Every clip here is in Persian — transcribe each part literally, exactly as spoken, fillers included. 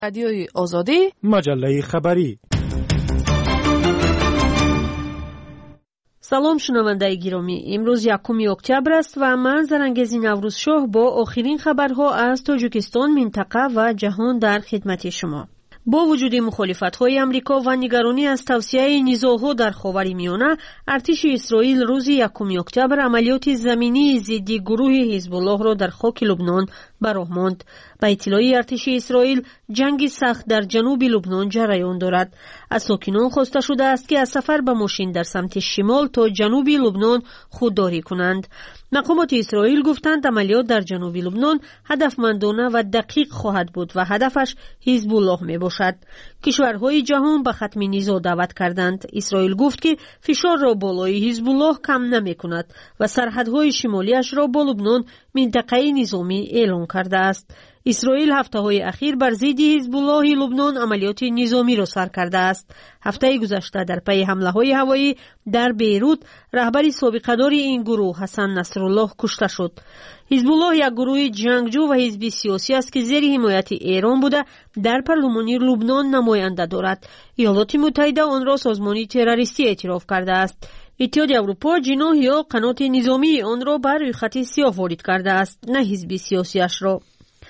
رادیوی آزادی، مجله خبری. سلام شنوندگان گرامی، امروز یکم اکتبر است و من زرنگزی نوروزشاه با آخرین خبرها از تاجیکستان، منطقه و جهان در خدمت شما. با وجود مخالفت‌های آمریکا و نگرانی از توسعه نزاع‌ها در خاورمیانه، ارتش اسرائیل روز یکم اکتبر عملیات زمینی ضد گروه حزب الله را در خاک لبنان براه ماند. با اطلاع ارتش اسرائیل، جنگ سخت در جنوب لبنان جریان دارد. از ساکنان خواسته شده است که از سفر به ماشین در سمت شمال تا جنوب لبنان خودداری کنند. مقامات اسرائیل گفتند عملیات در جنوب لبنان هدفمندانه و دقیق خواهد بود و هدفش حزب الله می باشد. کشورهای جهان به ختم نزاع دعوت کردند. اسرائیل گفت که فشار را بالای حزب الله کم نمی کند و سرحدهای شمالیش را با لبنان منطقه نظامی اعلام کرده است. اسرائیل هفته‌های اخیر بر ضد حزب الله لبنان عملیات نظامی را سر کرده است. هفته گذشته در پی حمله‌های هوایی در بیروت، رهبر سابقه‌دار این گروه حسن نصرالله کشته شد. حزب الله یک گروه جنگجو و حزب سیاسی است که زیر حمایت ایران بوده در پارلمان لبنان نماینده دارد. ایالات متحده آن را سازمان تروریستی اعتراف کرده است. اتحادیه اروپا جناح یا قنات نظامی آن را بر روی خط سیاه وارد کرده است، نه حزب سیاسیش را.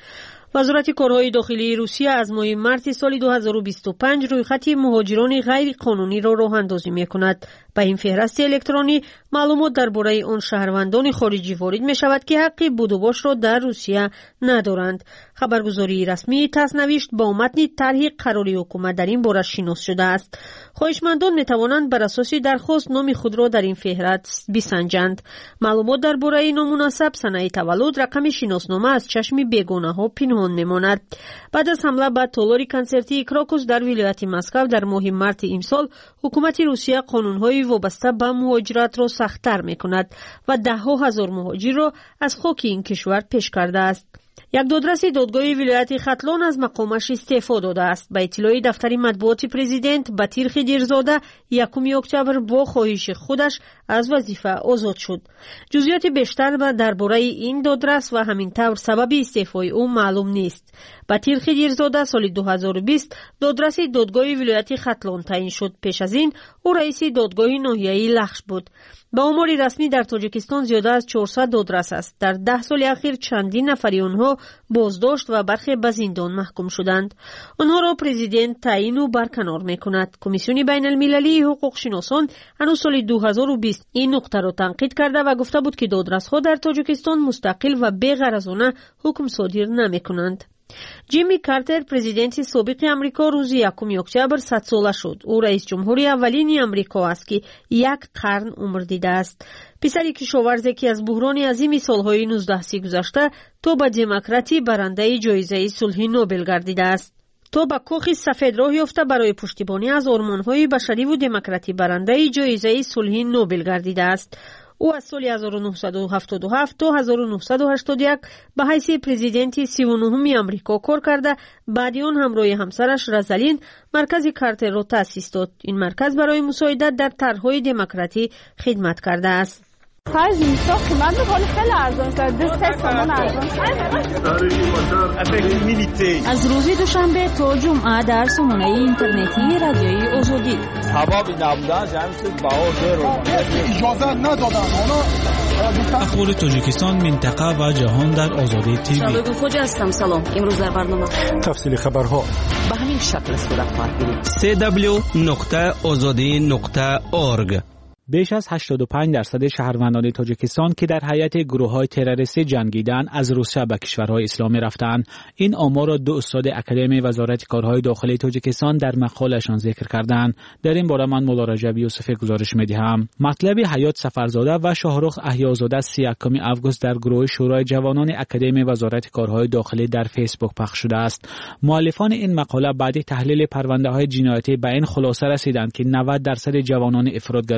وزارت کارهای داخلی روسیه از ماه مارس سال دو هزار و بیست و پنج روی خط مهاجران غیر قانونی را راه اندازی می‌کند. با این فهرست الکترونی معلومات درباره آن شهروندان خارجی وارد می‌شود که حق بود و باش را در روسیه ندارند. خبرگزاری رسمی تاس نوشت با متن طرح قراری حکومت در این باره شناس شده است. خواهشمندان می‌توانند بر اساس درخواست نام خود را در این فهرست بسنجند. معلومات درباره نامناسب، سنه تولد، رقم شناسنامه از چشم بیگانه‌ها پنهان می‌ماند. بعد از حمله به تالار کنسرتی کراکوس در ولایت مسکو در ماه مارس امسال، حکومت روسیه قانون‌های وابسته به مهاجرت را سخت‌تر می‌کند و ده‌ها هزار مهاجر را از خاک این کشور پیش کرده است. یک دادرس دادگاه ولایت ختلان از مقامش استعفا داده است. به اطلاع دفتر مطبوعات پرزیدنت، بطیر خدیرزاده یکم اکتبر با خواهش خودش از وظیفه آزاد شد. جزئیات بیشتر درباره این دادرس و همین طور سبب استعفای او معلوم نیست. بطیر خدیرزاده سال دو هزار و بیست دادرس دادگاه ولایت ختلان تعیین شد. پیش از این او رئیس دادگاه ناحیه‌ای لخش بود. با آمار رسمی در تاجیکستان زیاده از چهارصد دادرس است. در ده سال اخیر چندین نفری آنها بازداشت و برخی به زندان محکوم شدند. آنها را پرزیدنت تعیین و برکنار می‌کند. کمیسیون بین المللی حقوق شناسان هنوز سال دو هزار و بیست این نقطه را تنقید کرده و گفته بود که دادرس‌ها در تاجیکستان مستقل و بی‌غرضانه حکم صادر نمی‌کنند. جیمی کارتر پرزیدنت سابق امریکا روز یکم اکتبر صد ساله شد. او رئیس جمهوری اولین امریکا است که یک قرن عمر دیده است. پسری کشاورزی که از بحران عظیم سالهای نوزده سی گذشته تا به دموکراتی برنده جایزه صلح نوبل گردیده است. تا به کاخ سفید راه یافته برای پشتیبانی از آرمان‌های بشری و دموکراتی برنده جایزه صلح نوبل گردیده است. او از سال هزار و نهصد و هفتاد و هفت تا هزار و نهصد و هشتاد و یک به حیث پرزیدنت سی و نهم امریکا کار کرده. بعد آن همراه همسرش رزالین مرکز کارتر را تأسیس داد. این مرکز برای مساعدت در طرح‌های دموکراتی خدمت کرده است. پنج لیتر قیمت می‌کنه خیلی ارزان شده. دو سه تومن ارزان شده. از روز دوشنبه تا جمعه در سامانه اینترنتی رادیوی آزادی. هوا بی نبودن جمعیت باور رو اجازه ندادن. اخبار تاجیکستان، منطقه و جهان در آزادی تیوی. شبه خوج هستم. سلام. امروز در برنامه تفصیل خبرها به همین شکل صورت خواهد گرفت. سی دبلیو نقطه آزادی نقطه اورگ. بیش از هشتاد و پنج درصد شهروندان تاجیکستان که در حیات گروه‌های تروریستی جنگیدند از روسیه به کشورهای اسلامی رفتند. این آمار را دو استاد اکادمی وزارت کارهای داخلی تاجیکستان در مقاله‌شان ذکر کردند. در این باره من مولا رجب یوسفی گزارش می‌دهم. مطلب حیات سفرزاده و شاهرخ احیازاده سی و یکم آگوست در گروه شورای جوانان اکادمی وزارت کارهای داخلی در فیسبوک پخش شده است. مؤلفان این مقاله بعد تحلیل پرونده‌های جنایتی به این خلاصه رسیدند که نود درصد جوانان افراطگرای تاجیک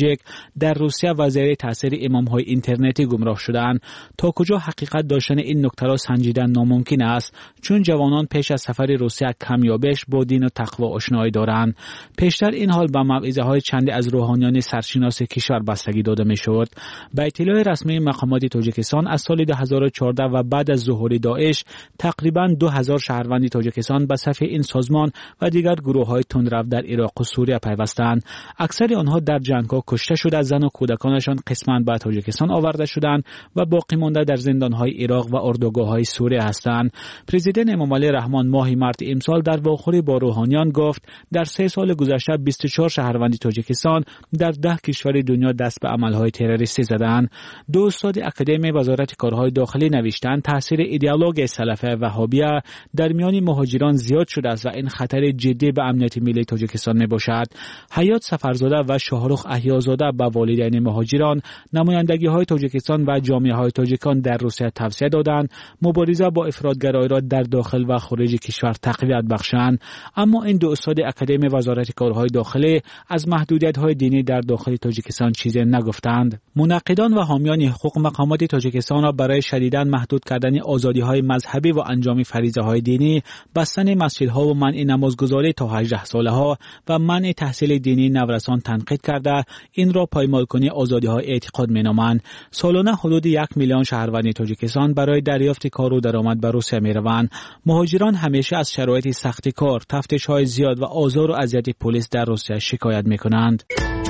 تاجیک در روسیه و زیر تاثیر امام‌های اینترنتی گمراه شدند. تا کجا حقیقت داشتن این نکته را سنجیدن ناممکن است، چون جوانان پیش از سفر روسیه کمیابش با دین و تقوا آشنایی دارند. پیشتر این حال به موعظه‌های چند از روحانیان سرشناس کشور بستگی داده می‌شد. به اطلاع رسمی مقامات تاجیکستان از سال دو هزار و چهارده و بعد از ظهور داعش تقریباً دو هزار شهروند تاجیکستان به صف این سازمان و دیگر گروه‌های تندرو در عراق و سوریه پیوستند. اکثر آنها در جنگ‌ها کشته شده، زن و کودکانشان قسماً به تاجیکستان آورده شدند و باقی مانده در زندان‌های عراق و اردوگاه‌های سوریه هستند. پرزیدنت امامعلی رحمان ماه مارس امسال در واخوری با روحانیان گفت در سه سال گذشته بیست و چهار شهروند تاجیکستان در ده کشور دنیا دست به عمل‌های تروریستی زدند. دو استاد اکادمی وزارت کارهای داخلی نوشتند تاثیر ایدئولوژی سلفی وهابیه در میان مهاجران زیاد شده است و این خطر جدی به امنیت ملی تاجیکستان میباشد. حیات سفرزاده و شاهرخ احیازاده به والدین مهاجران، نمایندگی‌های تاجیکستان و جامعه‌های تاجیکان در روسیه توصیه دادند مبارزه با افراطگرایی را در داخل و خارج کشور تقویت بخشند. اما این دو استاد اکادمی وزارت کارهای داخلی از محدودیت‌های دینی در داخل تاجیکستان چیزی نگفتند. منقدان و حامیان حقوق مقامات تاجیکستان را برای شدیداً محدود کردن آزادی‌های مذهبی و انجام فریضه‌های دینی، بستن مسجدها و منع نمازگزاری تا هجده ساله‌ها و منع تحصیل دینی نورسان تنقید کرده این را پایمال‌کنی آزادی‌های اعتقاد می‌نامند. سالانه حدود یک میلیون شهروند تاجیکستان برای دریافت کار و درآمد به روسیه می‌روند. مهاجران همیشه از شرایط سخت کار، تفتیش‌های زیاد و آزار و اذیت پلیس در روسیه شکایت می‌کنند.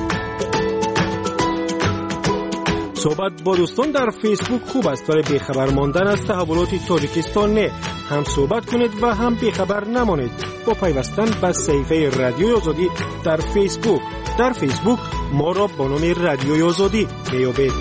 صحبت با دوستان در فیسبوک خوب است، ولی بیخبر ماندن از تحولات تاجیکستان نه. هم صحبت کنید و هم بیخبر نمانید با پیوستن به صفحه رادیوی آزادی در فیسبوک. در فیسبوک ما را با نام رادیوی آزادی میابید.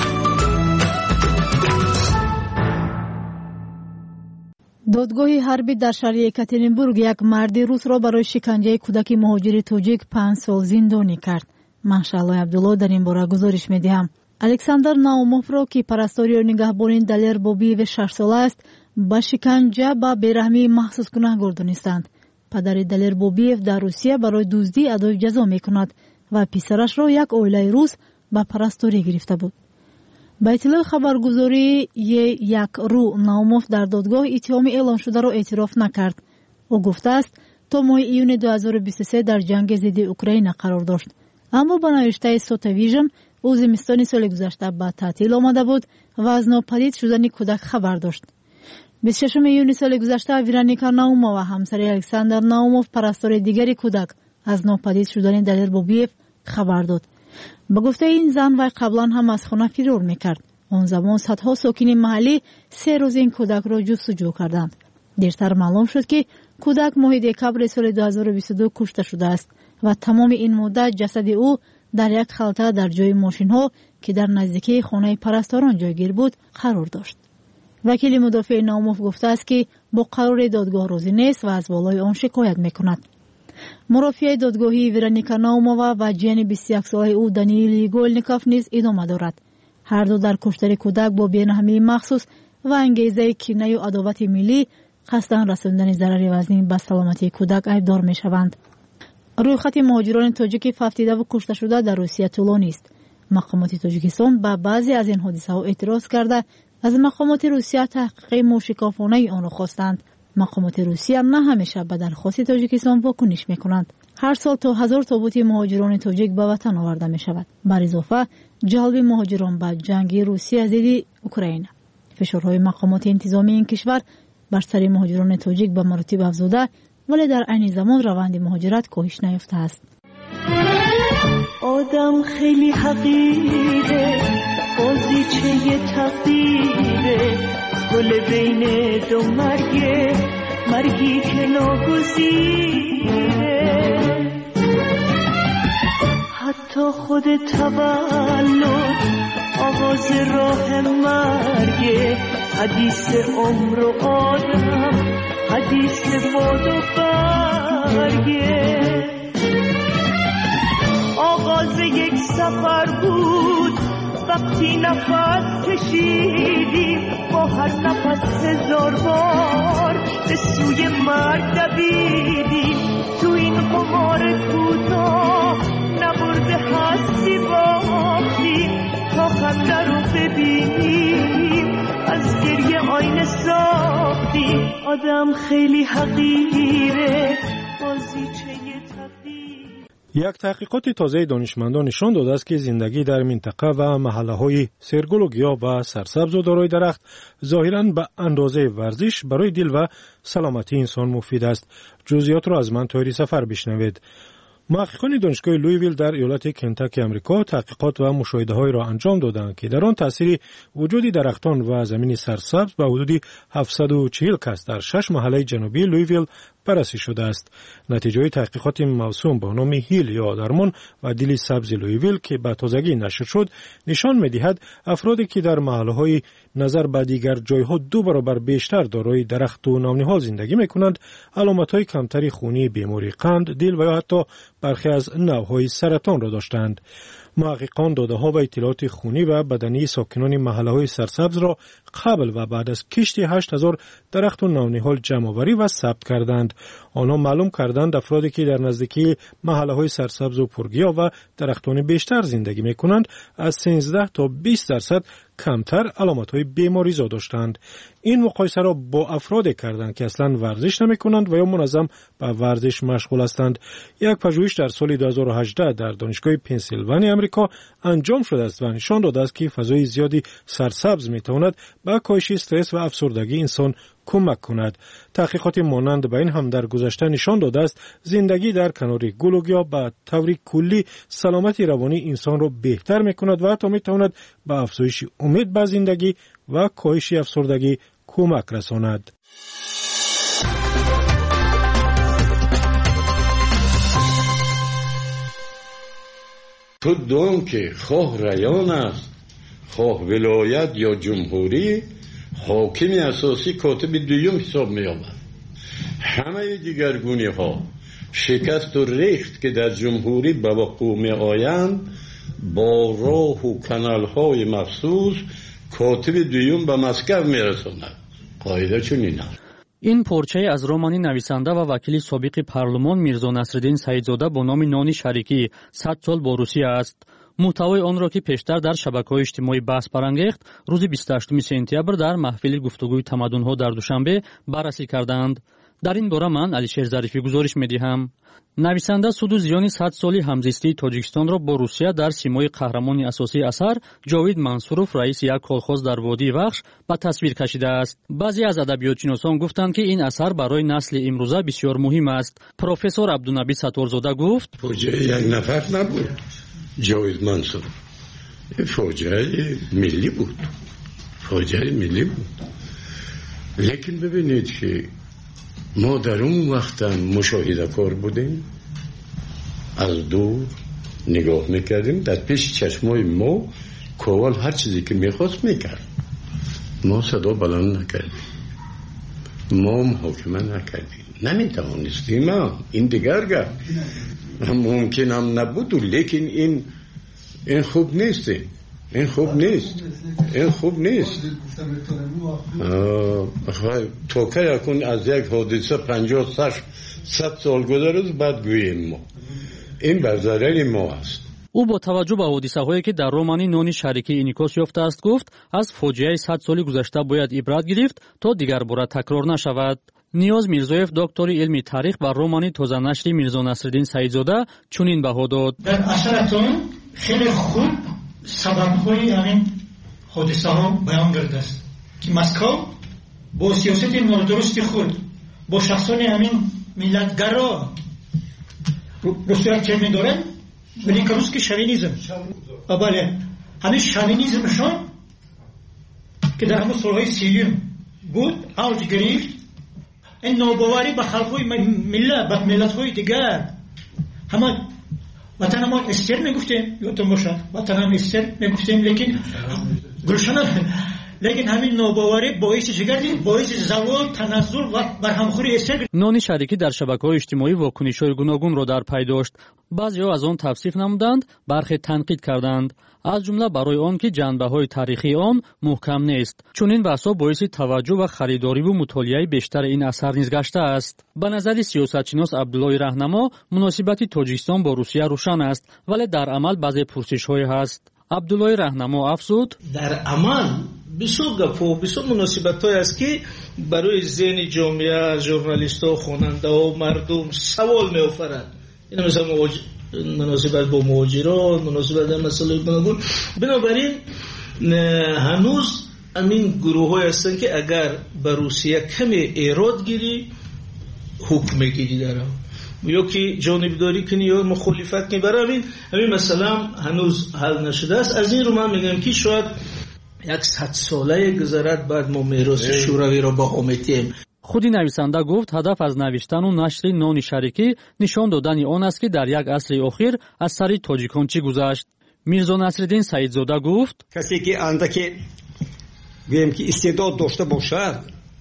دادگاه حربی در شهر یکاترینبورگ یک مرد روس را برای شکنجه کودک مهاجر تاجیک پنج سال زندانی کرد. ماشاءالله عبدالله در این باره گزارش میدهم. الکساندر ناوموف را که پرستاری و نگهبانی دلیر بوبی و شش ساله است با شکنجه با بیرحمی محسوس گناهکار دانستند. پدر دلیر بوبیف در روسیه برای دزدی ادای جزا میکند و پسرش را یک عائله روس با پرستاری گرفته بود. با اطلاع خبرگزاری یک رو ناوموف در دادگاه اتهام اعلام شده را اعتراف نکرد. او گفته است تا ماه ایون دو هزار و بیست و سه در جنگ ضد اوکراین قرار داشت. اما با نوشته سوتا ویژن او زمستان سال گذشته به تعطیل آمده بود و از ناپدید شدن کودک خبر داشت. بیست و ششم ایون سال گذشته ورونیکا ناومووا و همسر الکساندر ناوموف پرستار دیگری کودک از ناپدید شدن دلیر بوبیف خبر داد. با گفته این زن وی قبلا هم از خانه فرار میکرد. آن زمان صدها ساکن محلی سه روز این کودک را جستجو کردند. دیرتر معلوم شد که کودک ماه دکبر سال دو هزار و بیست و دو کشته شده است و تمام این مدت جسد او در یک خلطه در جای ماشین ها که در نزدیکی خانه پرستاران جایگیر بود قرار داشت. وکیل مدافع ناوموف گفته است که با قرار دادگاه راضی نیست و از بالای آن شکایت میکند. مرافع دادگاهی ورونیکا ناومووا و جن بیست و یک ساله او دانیل گولنیکوف نیز ادامه دارد. هر دو در کشتن کودک با بی‌رحمی مخصوص و انگیزه کینه و عداوت ملی قصداً رساندن ضرر وزنی به سلامتی کودک ایبدار میشوند. رویخط مهاجران تاجیک ففتیده و کشته شده در روسیه طولانی است. مقامات تاجیکستان به بعضی از این حادثه ها اعتراض کرده از مقامات روسیه تحقیق موشکافانه آن را خواستند. مقامات روسیه نه همیشه به درخواست تاجیکستان واکنش میکنند. هر سال تا هزار تابوت مهاجران تاجیک به وطن آورده می شود. بر اضافه جلب مهاجران به جنگ روسیه ضد اوکراین. فشارهای مقامات انتظامی این کشور بر سر مهاجران تاجیک به مراتب افزوده، ولی در عین زمان روند مهاجرت کاهش نیافته است. آدم خیلی حقیره، بازیچه تقدیره، گل بین دو مرگه، مرگی که ناگزیره. حتی خود تولد آغاز راه مرگه، حدیث عمر و آدم، حدیث باد و برگه. آغاز یک سفر بود وقتی نفس کشیدیم، با هر نفس هزار بار به سوی مرگ دویدیم. تو این قمار کوتاه نبرده هستی با خنده رو ببینیم، از گریه آینه ساختیم. آدم خیلی حقیره، بازیچه تقدیر. یک تحقیقات تازه دانشمندان نشان داده است که زندگی در منطقه و محله‌های سرگل و گیاه و سرسبز و دارای درخت ظاهراً به اندازه ورزش برای دل و سلامتی انسان مفید است. جزئیات را از من طاهری سفر بشنوید. محققان دانشگاه لویویل در ایالت کنتاکی آمریکا تحقیقات و مشاهده‌های را انجام دادند که در آن تأثیر وجود درختان و زمین سرسبز به حدود هفتصد و چهل کس در شش محله جنوبی لویویل بررسی شده است. نتیجه تحقیقات موسوم با نام هیل یا درمان و دل سبز لویویل که به تازگی نشر شد نشان می‌دهد افرادی که در محله‌های نظر به دیگر جایها دو برابر بیشتر دارای درخت و نمنهال زندگی می‌کنند، علامت‌های کمتری خونی بیماری قند، دل و یا حتی برخی از نوع‌های سرطان را داشتند. محققان داده‌ها و اطلاعات خونی و بدنی ساکنان محله‌های سرسبز را قبل و بعد از کشت هشت هزار درخت و نونهال جمع‌آوری و ثبت کردند. آنها معلوم کردند افرادی که در نزدیکی محله‌های سرسبز و پرگیاه و درختان بیشتر زندگی می‌کنند از سیزده تا بیست درصد کمتر علامت‌های بیماری زا داشتند. این مقایسه را با افرادی کردند که اصلاً ورزش نمی‌کنند و یا منظم به ورزش مشغول هستند. یک پژوهش در سال دو هزار و هجده در دانشگاه پنسیلوانیا آمریکا انجام شده است و نشان داده است که فضای زیادی سرسبز می‌تواند به کاهش استرس و افسردگی انسان کمک کند. تحقیقات مانند به این هم در گذشته نشان داده است زندگی در کنار گل و گیاه به طور کلی سلامتی روانی انسان را بهتر می‌کند و حتی می‌تواند به افزایش امید به زندگی و کاهش افسردگی کمک رساند. تو دوم که خواه ریان است، خواه ولایت یا جمهوری، حاکم اساسی کاتب دوم حساب می آمد. همه دیگرگونی ها شکست و ریخت که در جمهوری به وقوع می آیند با راه و کانال های مخصوص کاتب دوم به مسکو می رساند. قاعده چنین است. این پرچه از رمانی نویسنده و وکیل سابق پارلمان میرزا نصرالدین سعیدزاده با نام نانی شریکی صد سال با روسیه است. محتوای آن را که پیشتر در شبکه‌های اجتماعی بحث برانگیخت روز بیست و هشتم سپتامبر در محفل گفتگوی تمدن‌ها در دوشنبه بررسی کردند. در این باره من علیشیر ظریفی گزارش می‌دهم. نویسنده سود و زیان صد سالی همزیستی تاجیکستان را با روسیه در سیمای قهرمان اساسی اثر جاوید منصوروف رئیس یک کالخوز در وادی وخش به تصویر کشیده است. بعضی از ادبیاتشناسان گفتند که این اثر برای نسل امروزه بسیار مهم است. پروفسور عبدالنبی ستارزاده گفت: فوجای یک نفر نبود. جاوید منصوروف فوجای ملی بود. فوجای ملی بود. لیکن ببینید که ما در اون وقت مشاهده کار بودیم، از دور نگاه میکردیم، در پیش چشمای ما کوال هر چیزی که میخواست میکرد. ما صدا بلند نکردیم، ما محاکمه نکردیم، نمیتوانستیم. این دیگر گفت ممکن هم نبود، لیکن این این خوب نیست. این خوب نیست. این خوب نیست. تو که یکون از یک حادثه پنجاه صد سال گذشته بعد گوییم ما. این بر ضرر ما است. او با توجه به حادثه‌هایی که در رومانی نانی شریکی انعکاس یافته است گفت از فاجعه صد سالی گذشته باید عبرت گرفت تا دیگر بار تکرار نشود. نیاز میرزایف دکتر علمی تاریخ و رومانی تازه نشری میرزا نصرالدین سعیدزاده چنین بها داد: در اثرتون خیلی خوب سبب‌های همین حادثه ها بیان کرده است که مسکو با سیاست نادرست خود با شخصان همین ملتگرا روسیه چه می‌دارن ولی که روس که شوینیزم بله همین شوینیزمشان که در همون سالهای سیلیم بود اوج گرفت. این ناباوری به خلقهای ملت به ملت‌های دیگر همه وطن ما استر میگفتیم یادتون باشه وطن هم استر میگفتیم لیکن گلشن لیکن همین ناباوری باعث چگردی باعث زوال تنزل و برهمخوری استر. نانی شریکی در شبکه‌های اجتماعی واکنش‌های گوناگون را در پی داشت. بعضی‌ها از آن توصیف نمودند، برخی تنقید کردند، از جمله برای آن که جنبه‌های تاریخی آن محکم نیست. چون این بحث‌ها باعث توجه و خریداری و مطالعه بیشتر این اثر نیز گشته است. به نظر سیاستشناس عبدالله راهنما مناسبت تاجیکستان با روسیه روشن است، ولی در عمل بعضی پرسش‌های هست. عبدالله راهنما افزود در عمل بسیار گپ‌ها بسیار مناسبت‌هایی است که برای ذهن جامعه، ژورنالیست‌ها، خواننده‌ها، مردم سوال می‌آفرد. این مثلا مناسبت با مهاجران، مناسبت با مسائل گوناگون. بنابراین هنوز همین گروه‌های هستند که اگر به روسیه کمی ایراد گیری حکم میگیری دارم یا که جانبداری کنی یا مخالفت کنی، برای همین همین مثلا هنوز حل نشده است. از این رو من میگم که شاید یک صد ساله گذرد بعد ما میراث شوروی را با آمدیم. خودی نویسنده گفت هدف از نوشتن و نشر نان شریکی نشان دادن آن است که در یک عصر اخیر از سر تاجیکان چی گذشت. میرزا نصرالدین سعیدزاده گفت کسی که اندکی گویم که استعداد داشته باشد،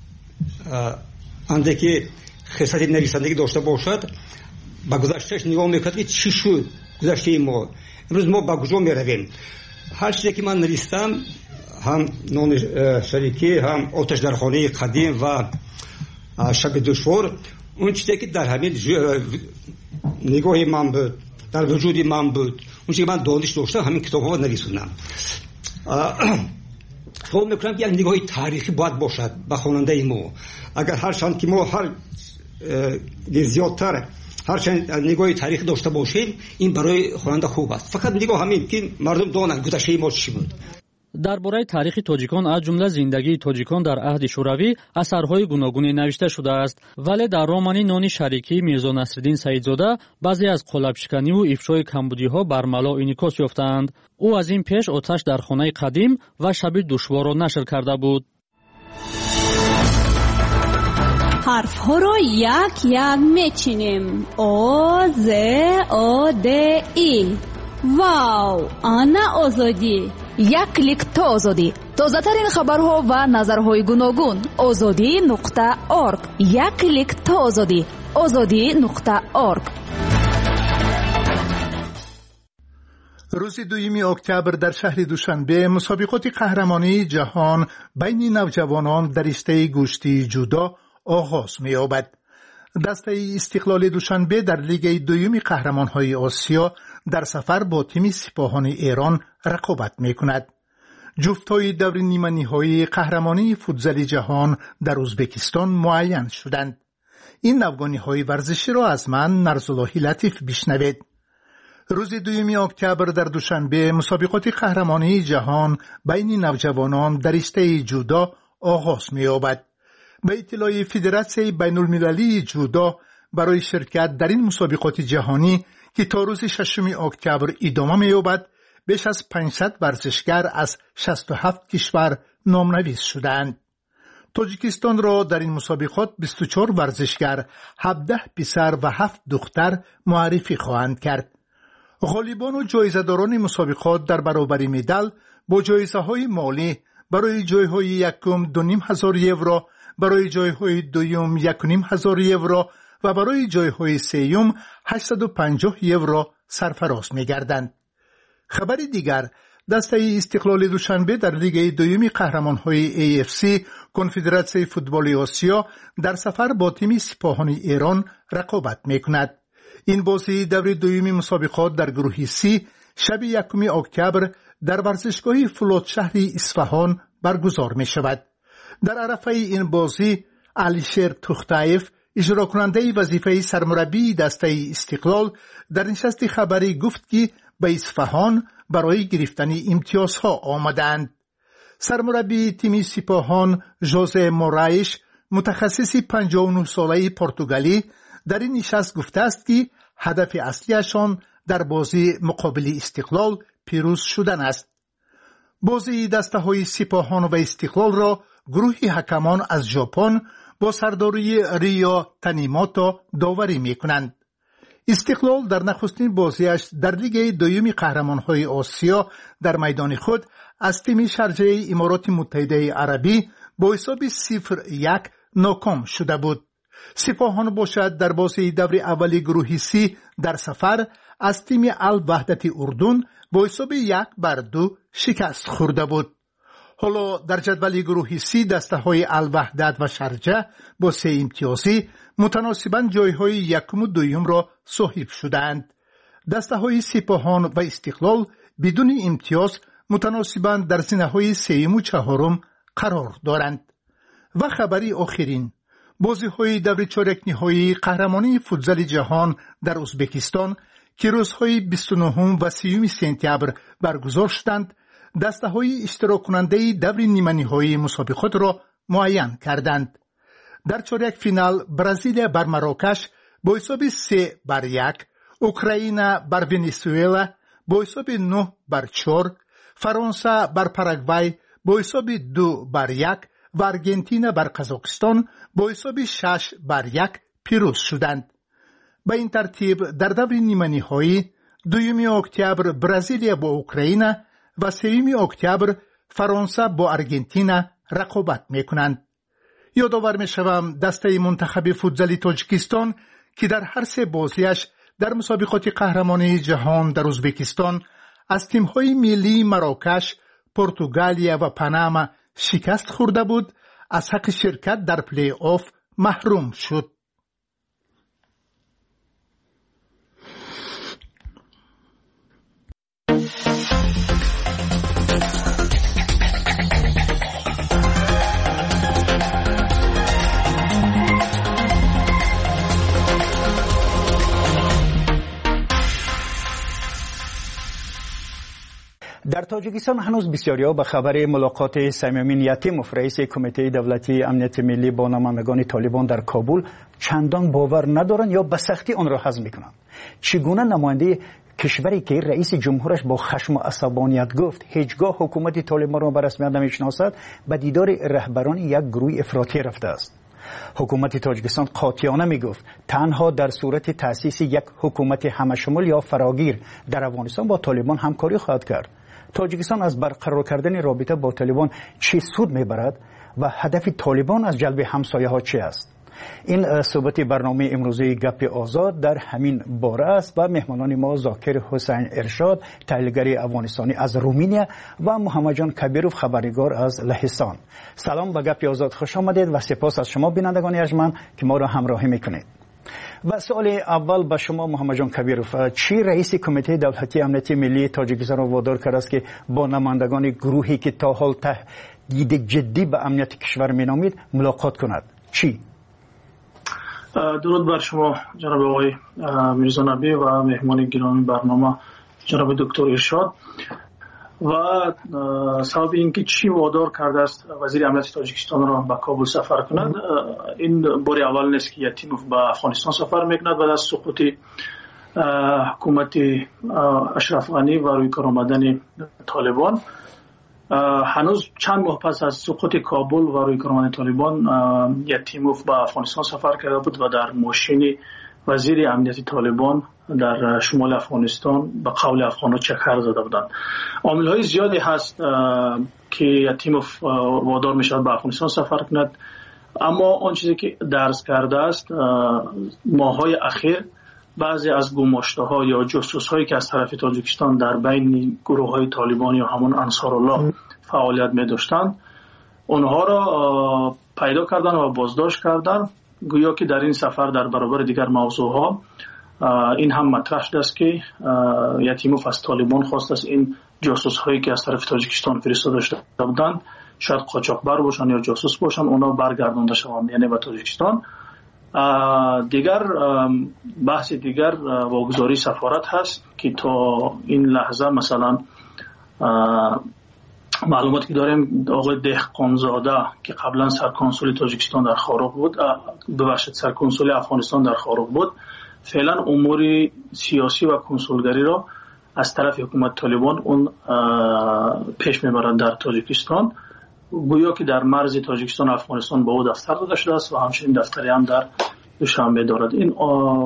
اندکی خصلت نویسندگی داشته باشد، با گذشتهش نگاه میکند که چی شد گذشته ما. امروز ما با کجا میرویم؟ هر چیزی که من نوشتم، هم نان شریکی، هم آتش در خانه قدیم و شب دشوار، اون چیزی که در همین نگاه من بود، در وجود من بود، اون چیزی که من دانش داشتم، همین کتاب‌ها نویسوندم. فکر میکنم که یک نگاه تاریخی باید باشد به خواننده ما. اگر هر چند که ما هر زیادتر هر چند نگاه تاریخی داشته باشیم، این برای خواننده خوب است. فقط نگاه همین که مردم دانند گذشته ما چی بود. درباره تاریخ تاجیکان از جمله زندگی تاجیکان در عهد شوروی اثرهای گوناگونی نوشته شده است، ولی در رمان نان شریکی میرزا نصرالدین سعیدزاده بعضی از قالب‌شکنی و افشای کمبودی‌ها برملا انعکاس یافتند. او از این پیش آتش در خانه قدیم و شب دشوار را نشر کرده بود. حرف‌ها را یک یک میچینیم. او ز او د ای. واو، آنا آزادی. یک کلیک تا آزادی. تازه‌ترین خبرها و نظرهای گوناگون. آزادی نقطه اورگ. یک کلیک تا آزادی. آزادی نقطه اورگ. روز دوم اکتبر در شهر دوشنبه مسابقات قهرمانی جهان بین نوجوانان در رشته گوشتی جودو آغاز می‌یابد. دسته استقلال دوشنبه در لیگ دوم قهرمان‌های آسیا در سفر با تیم سپاهان ایران رقابت می‌کند. جفت‌های دور نیمه نهایی قهرمانی فوتزال جهان در ازبکستان معین شدند. این نوگانی‌های ورزشی را از من نرزاللهی لطیف بشنوید. روز دوم اکتبر در دوشنبه مسابقات قهرمانی جهان بین نوجوانان در رشته جودو آغاز می‌یابد. به اطلاع فدراسیون بین المللی جودو برای شرکت در این مسابقات جهانی که تا روز ششم اکتبر ادامه می‌یابد، بیش از پانصد ورزشگر از شصت و هفت کشور نامنویس شدند. تاجیکستان را در این مسابقات بیست و چهار ورزشگر، هفده پسر و هفت دختر معرفی خواهند کرد. غالبان و جایزه‌داران مسابقات در برابر مدال با جایزه‌های مالی برای جایهای یکم دو نیم هزار یورو، برای جایهای دوم یک و نیم هزار یورو و برای جایهای سوم هشتصد و پنجاه یورو سرفراز می‌گردند. خبر دیگر، دسته استقلال دوشنبه در لیگ دوم قهرمان‌های ای اف سی کنفدراسیون فوتبال آسیا در سفر با تیم سپاهان ایران رقابت می‌کند. این بازی دور دوم مسابقات در گروه سی شب یکم اکتبر در ورزشگاه فولاد شهر اصفهان برگزار می‌شود. در عرفه این بازی علیشیر توختایف، اجرا کننده وظیفه سرمربی دسته استقلال، در نشست خبری گفت که به اصفهان برای گرفتن امتیازها آمدند. سرمربی تیم سپاهان ژوزه مورایش، متخصص پنجاه و نه ساله پرتغالی، در این نشست گفته است که هدف اصلیشان در بازی مقابل استقلال پیروز شدن است. بازی دسته های سپاهان و استقلال را گروهی حکمان از ژاپن با سرداری ریا تانیموتو داوری می کنند. استقلال در نخستین بازیش در لیگ دوم قهرمان‌های آسیا در میدان خود از تیم شارجه امارات متحده عربی با حساب صفر یک ناکام شده بود. سپاهان باشد در بازی دور اول گروه سی در سفر از تیم الوحدت اردن با حساب یک بر دو شکست خورده بود. حالا در جدول گروه سی دسته های الوحدت و شارجه با سه امتیازی متناسباً جایهای یکم و دویم را صاحب شدند. دسته های سپاهان و استقلال بدون امتیاز متناسباً در زینه‌های سوم و چهارم قرار دارند. و خبری آخرین، بازی‌های دور چهارک نهایی قهرمانی فوتزال جهان در ازبکستان که روزهای بیست و نه و سی سپتامبر برگزار شدند، دسته‌های اشتراک کننده دور نیمه نهایی مسابقات را معین کردند. در چهارک فینال برزیل بر مراکش با حساب سه بر یک، اوکراین بر ونزوئلا با حساب نه بر چهار، فرانسه بر پاراگوای با حساب دو بر یک و ارژانتین بر قزاقستان با حساب شش بر یک پیروز شدند. به این ترتیب در دور نیمه نهایی دوم اکتبر برزیل با اوکراین و سوم اکتبر فرانسه با ارژانتین رقابت میکنند. یادآور میشوم دسته منتخب فوتزال تاجیکستان که در هر سه بازیش در مسابقات قهرمانی جهان در ازبکستان از تیم‌های ملی مراکش، پرتغالیا و پاناما شکست خورده بود، از حق شرکت در پلی آف محروم شد. در تاجیکستان هنوز بسیاری‌ها به خبر ملاقات صمیمین یتیموف رئیس کمیته دولتی امنیت ملی با نمایندگان طالبان در کابل چندان باور ندارند یا به سختی آن را هضم می‌کنند. چگونه نماینده کشوری که رئیس جمهورش با خشم و عصبانیت گفت هیچگاه حکومت طالبان را به رسمیت نمی‌شناسد به دیدار رهبران یک گروه افراطی رفته است؟ حکومت تاجیکستان قاطعانه میگفت تنها در صورت تأسیس یک حکومت همشمول یا فراگیر در افغانستان با طالبان همکاری خواهد کرد. تاجیکستان از برقرار کردن رابطه با طالبان چه سود میبرد و هدف طالبان از جلب همسایه ها چه است؟ این صحبت برنامه امروزی گپ آزاد در همین باره است و مهمانان ما ذاکر حسین ارشاد تحلیلگر افغانستانی از رومانیا و محمد جان کبیروف خبرنگار از لهستان. سلام به گپ آزاد، خوش آمدید و سپاس از شما بینندگان ارجمند که ما را همراهی میکنید. و سوال اول به شما محمد جان کبیروف، چی رئیس کمیته دولتی امنیت ملی تاجیکستان را وادار کرده است که با نمایندگان گروهی که تا حال تهدید جدی به امنیت کشور مینامید ملاقات کند؟ چی؟ درود بر شما جناب آقای میرزا نبی و مهمان گرامی برنامه جناب دکتر ارشاد. و سبب اینکه چی وادار کرده است وزیر امنیت تاجیکستان را به کابل سفر کند، این بار اول نیست که یتیموف به افغانستان سفر میکند بعد از سقوط حکومت اشرف غنی و روی کار آمدن طالبان. هنوز چند ماه پس از سقوط کابل و روی کار آمدن طالبان یتیموف به افغانستان سفر کرده بود و در ماشین وزیر امنیت طالبان در شمال افغانستان به قول افغان‌ها چکر زده بودند. عامل‌های زیادی هست که یتیموف وادار می‌شود به افغانستان سفر کند، اما آن چیزی که درس کرده است ماه‌های اخیر بعضی از گماشته‌ها یا جاسوس‌هایی که از طرف تاجیکستان در بین گروه‌های طالبان یا همون انصارالله فعالیت می‌داشتند اونها را پیدا کردن و بازداشت کردن، گویا که در این سفر در برابر دیگر موضوعها این هم مطرح شده است که یتیموف از طالبان خواست است این جاسوس هایی که از طرف تاجیکستان فرستاده شده بودند، شاید قاچاقبر باشند یا جاسوس باشند، اونا برگردانده شوند یعنی به تاجیکستان. دیگر بحث دیگر واگذاری سفارت هست که تا این لحظه مثلا معلوماتی که داریم آقای دهقانزاده که قبلا سرکنسول تاجیکستان در خاروق بود، ببخشید سرکنسول افغانستان در خاروق بود، فعلا امور سیاسی و کنسولگری را از طرف حکومت طالبان اون پیش میبرد در تاجیکستان، گویا که در مرز تاجیکستان افغانستان با او دفتر داده شده است و همچنین دفتری هم در دوشنبه دارد. این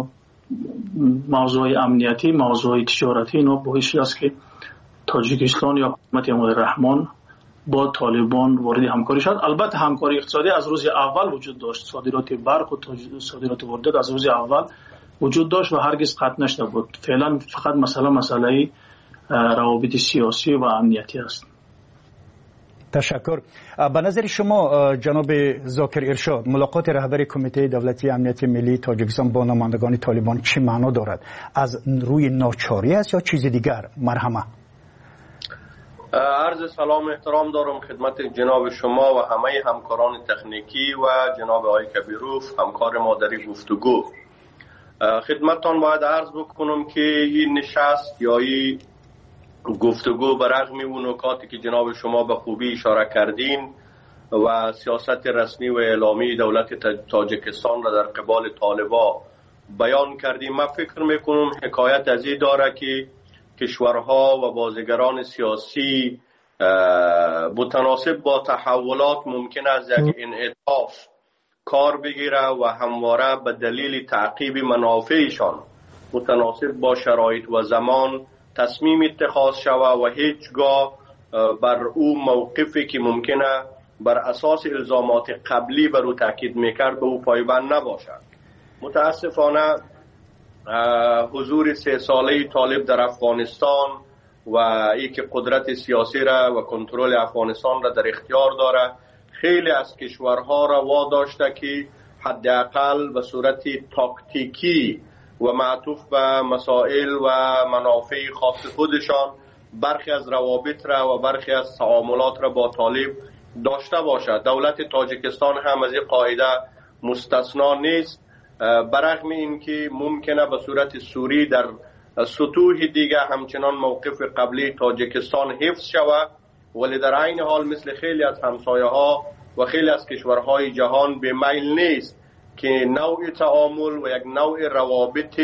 موضوع امنیتی، موضوع تجارتی اینا باعث است که تاجیکستان یا حکومت امام رحمان با طالبان وارد همکاری شد. البته همکاری اقتصادی از روز اول وجود داشت، صادرات برق و صادرات واردات از روز اول وجود داشت و هرگز قطع نشده بود. فعلا فقط مسئله مسئله روابط سیاسی و امنیتی است. تشکر. به نظر شما جناب ذاکر ارشاد ملاقات رهبر کمیته دولتی امنیت ملی تاجیکستان با نمایندگان طالبان چه معنا دارد؟ از روی ناچاری است یا چیز دیگر؟ مرحمه. عرض سلام احترام دارم خدمت جناب شما و همه همکاران تکنیکی و جناب آقای کبیروف همکار ما در گفتگو. خدمتتان باید عرض بکنم که این نشست یا این گفتگو برغم اون نکاتی که جناب شما به خوبی اشاره کردین و سیاست رسمی و اعلامی دولت تاجیکستان را در قبال طالبا بیان کردیم، من فکر میکنم حکایت از این داره که کشورها و بازیگران سیاسی متناسب با تحولات ممکن است یک انعطاف کار بگیره و همواره به دلیل تعقیب منافعشان متناسب با شرایط و زمان تصمیم اتخاذ شود و هیچگاه بر او موقفی که ممکنه بر اساس الزامات قبلی بر او تاکید میکرد به او پایبند نباشد. متاسفانه حضور سه ساله طالب در افغانستان و ای که قدرت سیاسی را و کنترل افغانستان را در اختیار داره خیلی از کشورها را واداشته که حداقل به صورت تاکتیکی و معطوف به مسائل و منافع خاص خودشان برخی از روابط را و برخی از تعاملات را با طالب داشته باشد. دولت تاجیکستان هم از این قاعده مستثنا نیست، برغم اینکه ممکنه به صورت سوری در سطوح دیگه همچنان موقف قبلی تاجیکستان حفظ شود، ولی در عین حال مثل خیلی از همسایه ها و خیلی از کشورهای جهان به میل نیست که نوع تعامل و یک نوع روابط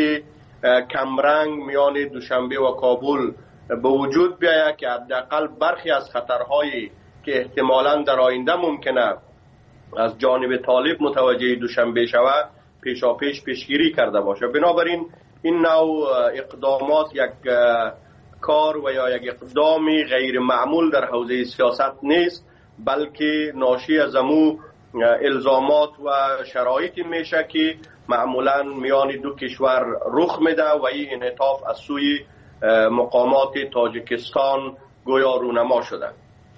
کمرنگ میان دوشنبه و کابل به وجود بیاید که حداقل برخی از خطرهایی که احتمالاً در آینده ممکنه از جانب طالب متوجه دوشنبه شود پیشا پیش پیشگیری کرده باشه. بنابراین این نوع اقدامات یک کار و یا یک اقدامی غیر معمول در حوزه سیاست نیست، بلکه ناشی از امو الزامات و شرایطی میشه که معمولا میان دو کشور رخ میده و این انعطاف از سوی مقامات تاجیکستان گویا رونما شده.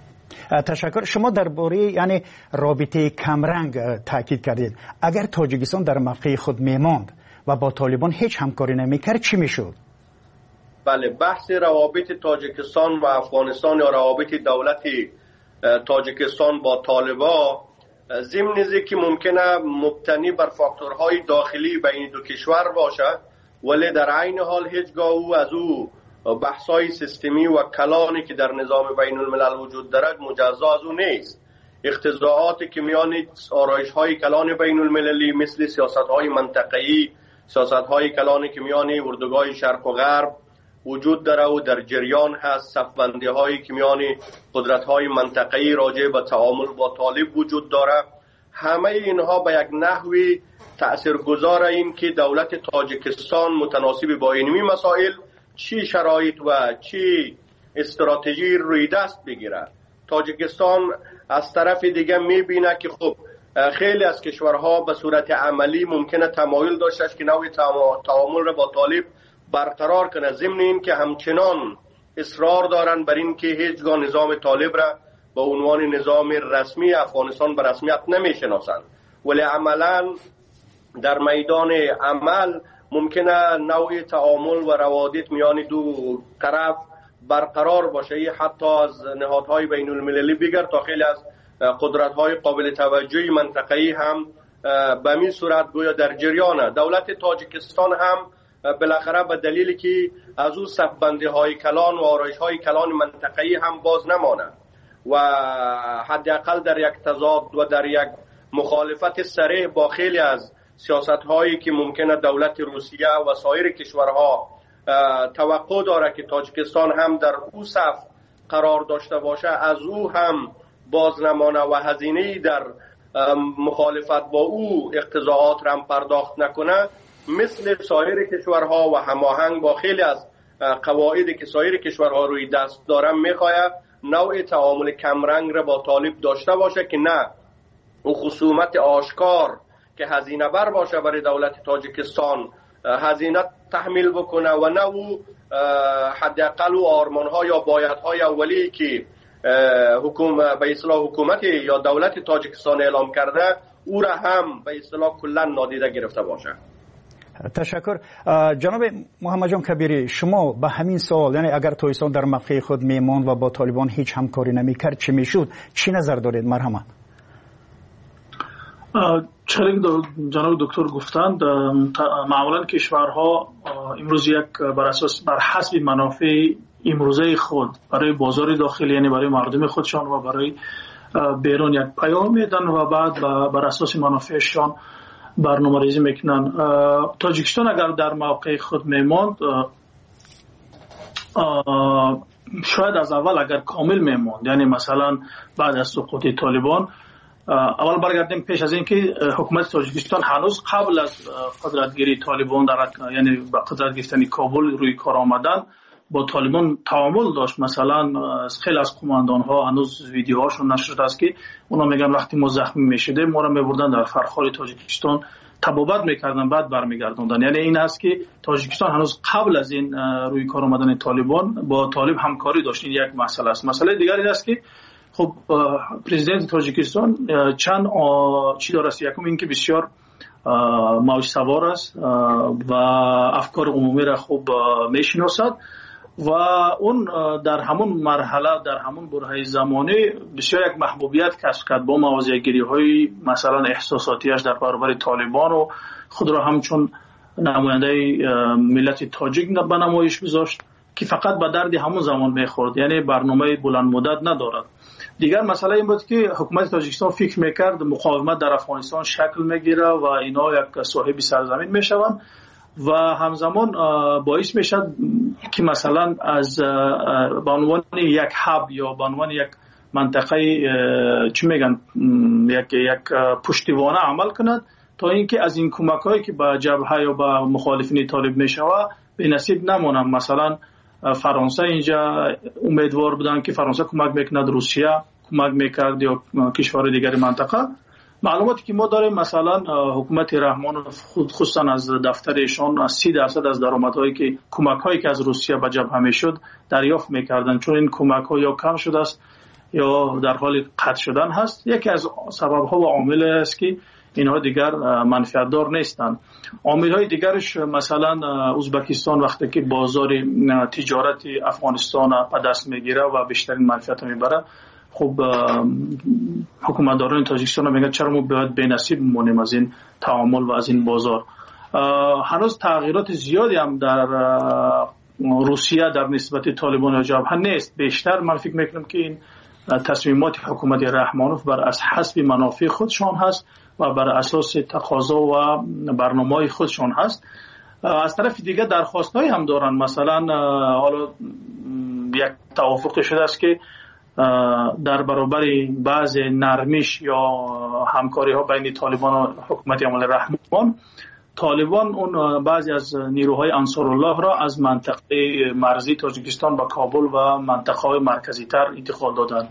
تشکر. شما درباره یعنی رابطه کمرنگ تاکید کردید. اگر تاجیکستان در موقع خود میماند و با طالبان هیچ همکاری نمیکرد چی میشد؟ بله، بحث روابط تاجیکستان و افغانستان یا روابط دولت تاجیکستان با طالبا ضمن که ممکنه مبتنی بر فاکتورهای داخلی بین دو کشور باشد، ولی در عین حال هیچگاه او از او بحثای سیستمی و کلانی که در نظام بین الملل وجود دارد مجزا از او نیست. اختزاعاتی که میان آرایش های کلان بین المللی مثل سیاست های منطقه‌ای، سیاست های کلانی که میان اردوگاه شرق و غرب وجود داره و در جریان هست، صفبندی هایی که میان قدرت های منطقه‌ای راجع به تعامل با طالب وجود داره، همه اینها به یک نحوی تأثیرگذار این که دولت تاجیکستان متناسب با اینمی مسائل چی شرایط و چی استراتژی روی دست بگیره. تاجیکستان از طرف دیگه میبینه که خب خیلی از کشورها به صورت عملی ممکنه تمایل داشته که نوع تعامل را با طالب برقرار کنه، ضمن این که همچنان اصرار دارن بر این که هیچگاه نظام طالب را به عنوان نظام رسمی افغانستان به رسمیت نمیشناسند، ولی عملا در میدان عمل ممکنه نوع تعامل و روابط میان دو طرف برقرار باشه. حتی از نهادهای بین المللی بگر تا خیلی از قدرت‌های قابل توجهی منطقه‌ای هم به این صورت گویا در جریانه. دولت تاجیکستان هم بالاخره به دلیلی که از او صفبندی‌های کلان و آرایش‌های کلان منطقه‌ای هم باز نمانه و حداقل در یک تضاد و در یک مخالفت صریح با خیلی از سیاست‌هایی که ممکنه دولت روسیه و سایر کشورها توقع داره که تاجیکستان هم در او صف قرار داشته باشه از او هم باز نمانه و هزینه‌ای در مخالفت با او اقتضاعات را پرداخت نکنه، مثل سایر کشورها و هماهنگ با خیلی از قواعدی که سایر کشورها روی دست دارن میخواد نوع تعامل کمرنگ را با طالب داشته باشه که نه او خصومت آشکار که هزینه بر باشه برای دولت تاجیکستان هزینه تحمیل بکنه و نه او حداقل و آرمان‌ها یا بایدهای اولی که حکومت به اصطلاح حکومت یا دولت تاجیکستان اعلام کرده او را هم به اصطلاح کلا نادیده گرفته باشه. تشکر. جناب محمد جان کبیری، شما به همین سوال، یعنی اگر تویسان در موقع خود میماند و با طالبان هیچ همکاری نمیکرد چی میشد، چی نظر دارید؟ مرحمت. چنین جناب دکتر گفتند معمولا کشورها امروز یک بر اساس بر حسب منافع امروزه خود برای بازار داخلی، یعنی برای مردم خودشان و برای بیرون یک پیام میدن و بعد بر اساس منافعشان برنامه‌ریزی میکنن. تاجیکستان اگر در موقع خود میماند شاید از اول اگر کامل میماند، یعنی مثلا بعد از سقوط طالبان، اول برگردیم پیش از اینکه حکومت تاجیکستان هنوز قبل از قدرتگیری طالبان در یعنی با قدرت گرفتن کابل روی کار آمدن با طالبان تعامل داشت. مثلا خیلی از قماندان ها هنوز ویدیوهاشون نشر است که اونا میگن وقتی ما زخمی میشده ما رو میبردن در فرخار تاجیکستان تبابت میکردن بعد برمیگردوندن. یعنی این است که تاجیکستان هنوز قبل از این روی کار آمدن طالبان با طالب همکاری داشت. این یک مسئله است. مسئله دیگر این است که خب پرزیدنت تاجیکستان چند چی داره است. یکم این که بسیار موج سوار است و افکار عمومی را خوب میشناسد و اون در همون مرحله در همون برهه زمانی بسیار یک محبوبیت کسب کرد با موضع‌گیری های مثلا احساساتیش در برابر طالبان و خود را همچون نماینده ملت تاجیک به نمایش گذاشت که فقط به درد همون زمان میخورد، یعنی برنامه بلند مدت ندارد. دیگر مسئله این بود که حکومت تاجیکستان فکر میکرد مقاومت در افغانستان شکل میگیره و اینا یک صاحب سرزمین میشوند و همزمان باعث میشد که مثلا از به عنوان یک هاب یا به عنوان یک منطقه چی میگن یک یک پشتیبانه عمل کند تا اینکه از این کمک‌هایی که به جبهه یا به مخالفین طالب میشوه به نصیب نمونن. مثلا فرانسه اینجا امیدوار بودن که فرانسه کمک میکند، روسیه کمک میکرد یا کشور دیگر منطقه. معلوماتی که ما داریم مثلا حکومت رحمان خود خصوصا از دفترشان از سی درصد از درآمدهایی که کمک‌هایی که از روسیه به جبهه میشد دریافت میکردن، چون این کمک‌ها یا کم شده است یا در حال قطع شدن هست. یکی از سبب‌ها و عامل است که اینها دیگر منفعت دار نیستند. عامل‌های دیگرش مثلا ازبکستان وقتی که بازار تجارت افغانستان به دست میگیره و بیشترین منفعت میبره، خب حکومتداران تاجیکستان میگن چرا ما باید بی‌نصیب بمونیم از این تعامل و از این بازار. هنوز تغییرات زیادی هم در روسیه در نسبت طالبان و جبهه نیست. بیشتر من فکر میکنم که این تصمیمات حکومت رحمانوف بر از حسب منافع خودشان هست و بر اساس تقاضا و برنامه‌های خودشان هست. از طرف دیگه درخواست‌هایی هم دارن. مثلا حالا یک توافق شده است که در برابر بعض نرمیش یا همکاری ها بین طالبان و حکومت عمل رحمان، طالبان اون بعضی از نیروهای انصارالله را از منطقه مرزی تاجیکستان با کابل و منطقه های مرکزی تر انتقال دادن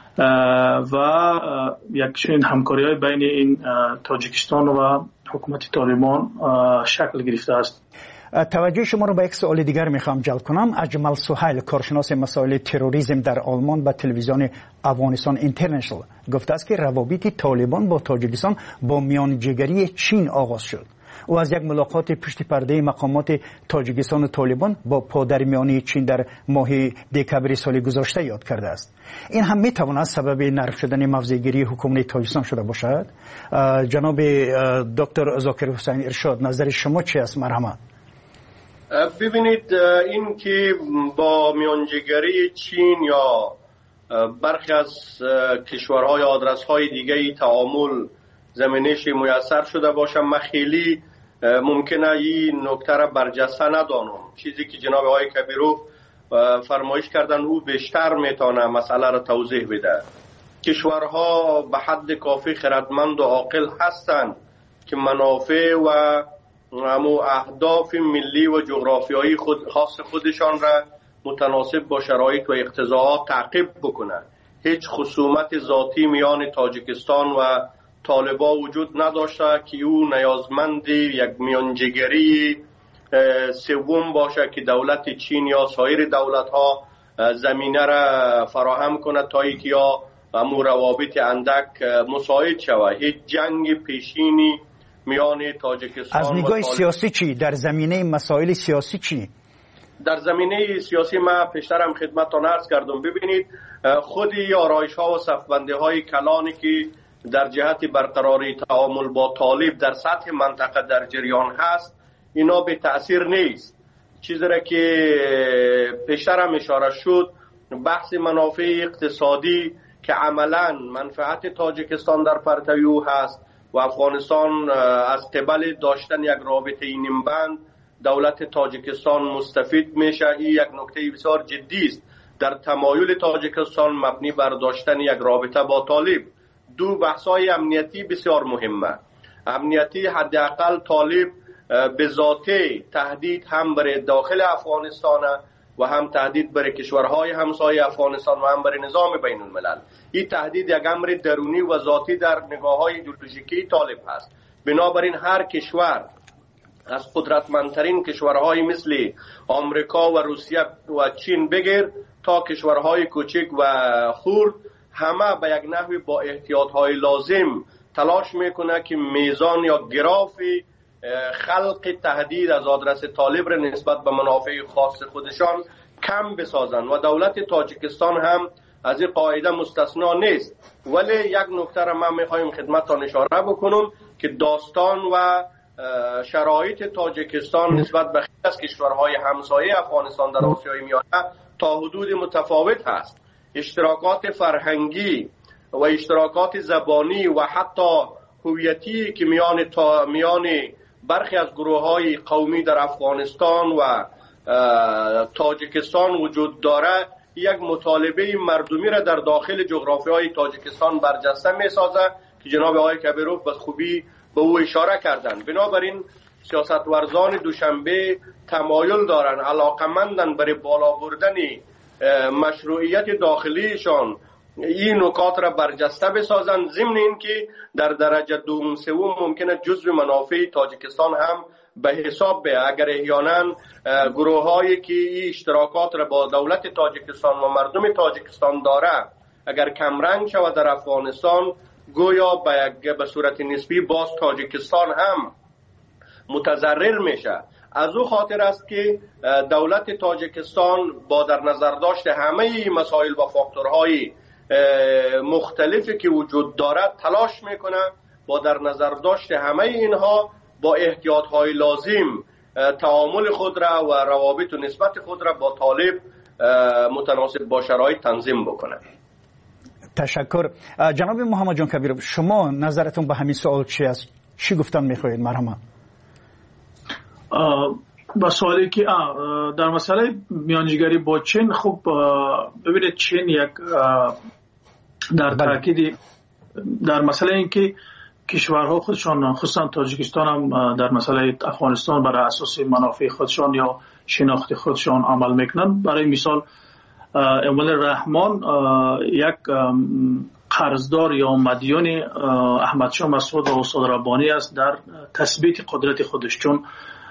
و یک چنین همکاری های بین این تاجیکستان و حکومت طالبان شکل گرفته است. توجه شما رو به یک سوال دیگر میخوام جلب کنم. اجمل سهیل، کارشناس مسائل تروریسم در آلمان، به تلویزیون افغانستان اینترنشنال گفته است که روابط طالبان با تاجیکستان با میانجیگری چین آغاز شد. او از یک ملاقات پشت پرده مقامات تاجیکستان و طالبان با پادرمیانی چین در ماه دکمبر سال گذشته یاد کرده است. این هم میتواند سبب نرم شدن موضع‌گیری حکومت تاجیکستان شده باشد. جناب دکتر ذاکر حسین ارشاد، نظر شما چی است؟ مرحمت. ببینید، این که با میانجیگری چین یا برخی از کشورهای آدرس‌های دیگه تعامل زمینش میسر شده باشه، من خیلی ممکنه این نکته را برجسته ندانم. چیزی که جناب آقای کبیرو فرمایش کردن او بیشتر میتونه مسئله را توضیح بده. کشورها به حد کافی خردمند و عاقل هستند که منافع و امو اهداف ملی و جغرافیایی خود خاص خودشان را متناسب با شرایط و اقتضاعات تعقیب بکنند. هیچ خصومت ذاتی میان تاجیکستان و طالبا وجود نداشته که او نیازمند یک میانجیگری سوم باشه که دولت چین یا سایر دولت ها زمینه را فراهم کند تا اینکه یا امو روابط اندک مساعد شود. هیچ جنگ پیشینی میان تاجیکستان از نگاه سیاسی چی؟ در زمینه مسائل سیاسی چی؟ در زمینه سیاسی ما پیشترم خدمتتان عرض کردم. ببینید خودی آرایش ها و صفبندی های کلانی که در جهت برقراری تعامل با طالب در سطح منطقه در جریان هست، اینا به تأثیر نیست. چیزی را که پیشترم اشاره شد، بحث منافع اقتصادی که عملا منفعت تاجیکستان در پرتوی او هست و افغانستان از قبل داشتن یک رابطه نیمبند دولت تاجیکستان مستفید میشه. این یک نکته بسیار جدی است در تمایل تاجیکستان مبنی بر داشتن یک رابطه با طالب. دو بحث‌های امنیتی بسیار مهمه. امنیتی حداقل طالب به ذاته تهدید هم برای داخل افغانستان و هم تهدید برای کشورهای همسایه افغانستان و هم برای نظام بین الملل. این تهدید یک امر درونی و ذاتی در نگاه‌های ایدئولوژیکی طالب هست. بنابراین هر کشور از قدرتمندترین کشورهای مثل آمریکا و روسیه و چین بگیر تا کشورهای کوچک و خرد، همه به یک نحوی با احتیاطهای لازم تلاش میکنه که میزان یا گراف خلق تهدید از آدرس طالب را نسبت به منافع خاص خودشان کم بسازن و دولت تاجیکستان هم از این قاعده مستثنا نیست. ولی یک نکته را من میخوایم خدمتتان اشاره بکنم که داستان و شرایط تاجیکستان نسبت به خیلی از کشورهای همسایه افغانستان در آسیای میانه تا حدود متفاوت هست. اشتراکات فرهنگی و اشتراکات زبانی و حتی هویتی که میان تا میان برخی از گروه‌های قومی در افغانستان و تاجیکستان وجود داره، یک مطالبه مردمی را در داخل جغرافیای تاجیکستان برجسته می‌سازه که جناب آقای کبیروف به خوبی به او اشاره کردند. بنابراین سیاستورزان دوشنبه تمایل دارند علاقمندن برای بالا بردن مشروعیت داخلیشان این نکات را برجسته بسازند، ضمن اینکه در درجه دوم سوم ممکنه جزء منافع تاجیکستان هم به حساب بیاید. اگر احیانا گروه هایی که این اشتراکات را با دولت تاجیکستان و مردم تاجیکستان داره اگر کمرنگ شود در افغانستان، گویا به به صورت نسبی باز تاجیکستان هم متضرر میشه. از او خاطر است که دولت تاجیکستان با در نظر داشت همه مسائل و فاکتورهای مختلفی که وجود دارد تلاش میکنه با در نظر داشت همه اینها با احتیاطهای لازم تعامل خود را و روابط و نسبت خود را با طالب متناسب با شرایط تنظیم بکنه. تشکر. جناب محمد جان کبیروف، شما نظرتون به همین سوال چی است؟ چی گفتن میخواهید مرحبا؟ با سوالی که در مسئله میانجیگری با چین، خب ببینید چین یک در تاکید در مسئله این که کشورها خودشان خصوصا تاجیکستان هم در مسئله افغانستان برای اساس منافع خودشان یا شناخت خودشان عمل میکنن. برای مثال اموال رحمان یک قرضدار یا مدیون احمد شاه مسعود و استاد ربانی است در تثبیت قدرت خودش، چون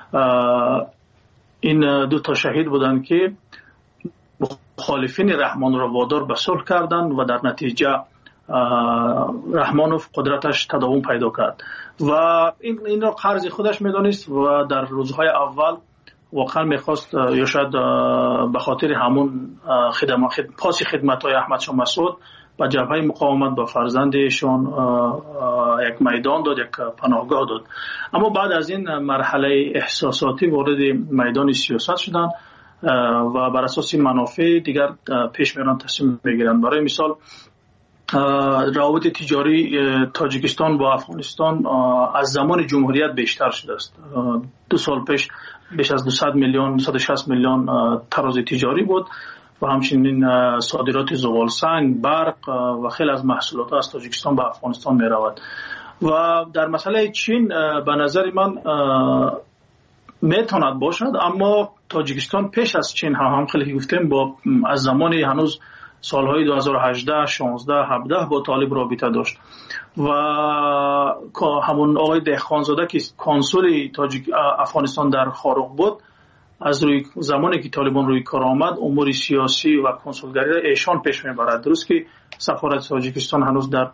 این دو تا شهید بودند که مخالفین رحمان را وادار به صلح کردند و در نتیجه رحمانوف قدرتش تداوم پیدا کرد و این این را قرض خودش میدانست و در روزهای اول واقعا میخواست یا شاید به خاطر همون خدمات خد... پاس خدمت‌های احمد شاه مسعود با جبهه مقاومت با فرزندشان یک میدان داد، یک پناهگاه داد. اما بعد از این مرحله احساساتی وارد میدان سیاست شدن و بر اساس منافع دیگر پیش میرن، تصمیم میگیرن. برای مثال روابط تجاری تاجیکستان با افغانستان از زمان جمهوریت بیشتر شده است. دو سال پیش بیش از دویست میلیون دویست و شصت میلیون تراز تجاری بود و همچنین صادرات زغال سنگ، برق و خیلی از محصولات از تاجیکستان به افغانستان می رود. و در مسئله چین به نظر من میتواند باشد، اما تاجیکستان پیش از چین هم هم خیلی گفتیم با از زمان هنوز سالهای دو هزار و هجده، شانزده، هفده با طالب رابطه داشت و همون آقای دهخانزاده که کنسول تاجیک افغانستان در خاروق بود، از روی زمانی که طالبان روی کار آمد امور سیاسی و کنسولگری را ایشان پیش میبرد. درست که سفارت تاجیکستان هنوز در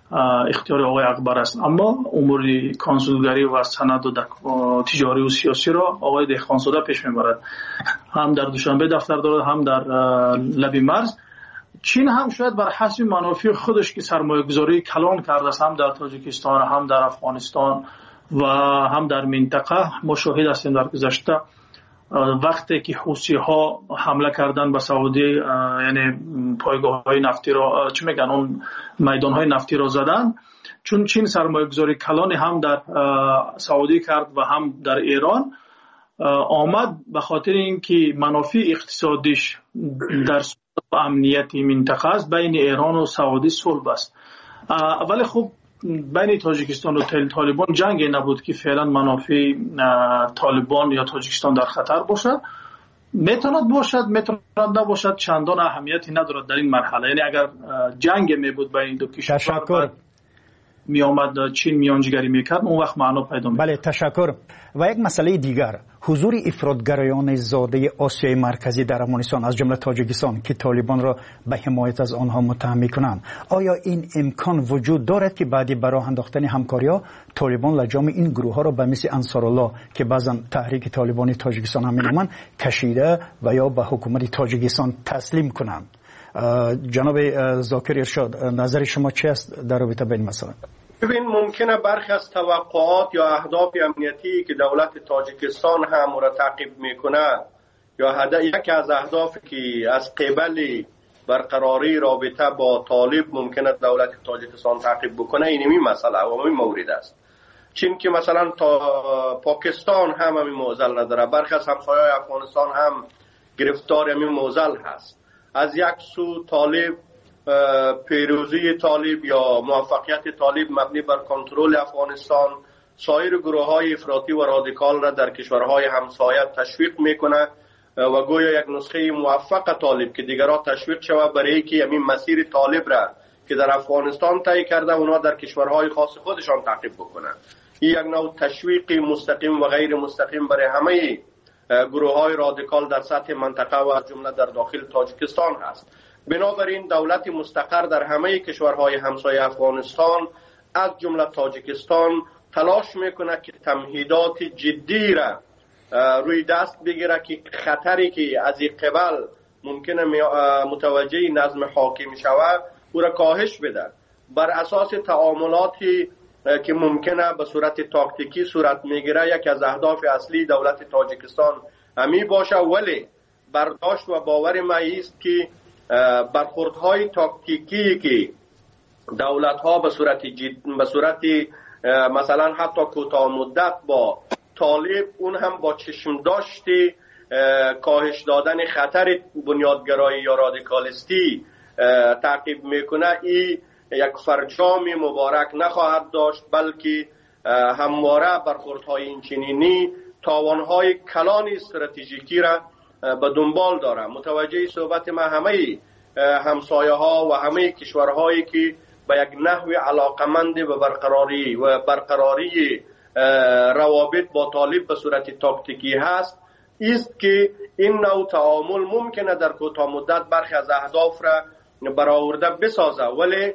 اختیار آقای اکبر است. اما امور کنسولگری و سند و تجاری و سیاسی را آقای دهقانزاده پیش میبرد. هم در دوشنبه دفتر دارد، هم در لب مرز. چین هم شاید بر حسب منافع خودش که سرمایه گذاری کلان کرده است، هم در تاجیکستان، هم در افغانستان و هم در منطقه. ما شاهد هستیم در گذشته وقتی که حوثی ها حمله کردن به سعودی، یعنی پایگاه های نفتی را، چی میگن، اون میدان های نفتی را زدن، چون چین سرمایه گذاری کلانی هم در سعودی کرد و هم در ایران آمد، به خاطر اینکه منافع اقتصادیش در امنیت منطقه است. بین ایران و سعودی صلح است، ولی خب بین تاجیکستان و طالبان جنگی نبود که فعلا منافع طالبان یا تاجیکستان در خطر باشد. میتواند باشد، میتواند نباشد، چندان اهمیتی ندارد در این مرحله. یعنی اگر جنگ می بود بین دو کشور، تشکر، می آمد چین میانجیگری میکرد، اون وقت معنا پیدا می‌کرد. بله، تشکر. و یک مسئله دیگر، حضور افراطگرایان زاده آسیای مرکزی در افغانستان از جمله تاجیکستان که طالبان را به حمایت از آنها متهم می‌کنند، آیا این امکان وجود دارد که بعد برای انداختن همکاری‌ها طالبان لجام این گروه‌ها را به مثل انصارالله که بعضا تحریک طالبانی تاجیکستان هم می‌نامند کشیده و یا به حکومت تاجیکستان تسلیم کنند؟ جناب ذاکر ارشاد، نظر شما چی است در رابطه با این مسئله؟ ببین، ممکنه برخی از توقعات یا اهداف امنیتی که دولت تاجیکستان هم را تعقیب میکنه یا هدف یکی از اهدافی که از قبل برقراری رابطه با طالب ممکنه دولت تاجیکستان تعقیب بکنه، اینمی مسئله و این مورد است. چون که مثلا تا پاکستان هم همین معضل نداره، برخی از همسایه‌های افغانستان هم گرفتار همین معضل هست. از یک سو طالب، پیروزی طالب یا موفقیت طالب مبنی بر کنترل افغانستان سایر گروه های افراطی و رادیکال را در کشورهای همسایه تشویق میکنه و گویا یک نسخه موفق طالب که دیگرها تشویق شود برای که همین مسیر طالب را که در افغانستان طی کرده اونا در کشورهای خاص خودشان تعقیب بکنه. این یک نوع تشویق مستقیم و غیر مستقیم برای همه گروه های رادیکال در سطح منطقه و از جمله در داخل تاجیکستان هست. بنابراین دولت مستقر در همه کشورهای همسایه افغانستان از جمله تاجیکستان تلاش میکنه که تمهیدات جدی را روی دست بگیره که خطری که از این قبل ممکنه متوجه نظم حاکم شود او را کاهش بده. بر اساس تعاملاتی که ممکنه به صورت تاکتیکی صورت میگیره، یک از اهداف اصلی دولت تاجیکستان همی باشه، ولی برداشت و باور ما است که برخوردهای تاکتیکی که دولت‌ها به صورت جد... به صورت مثلا حتی کوتاه مدت با طالب، اون هم با چشم داشتی کاهش دادن خطر بنیادگرایی یا رادیکالیستی تعقیب میکنه، این یک فرجام مبارک نخواهد داشت، بلکه همواره برخوردهای این چنینی تاوانهای کلان استراتژیکی را به دنبال داره. متوجه صحبت ما همه همسایه ها و همه کشورهایی که به یک نحو علاقمند به برقراری و برقراری روابط با طالب به صورت تاکتیکی هست، است که این نوع تعامل ممکنه در کوتاه مدت برخی از اهداف را برآورده بسازه، ولی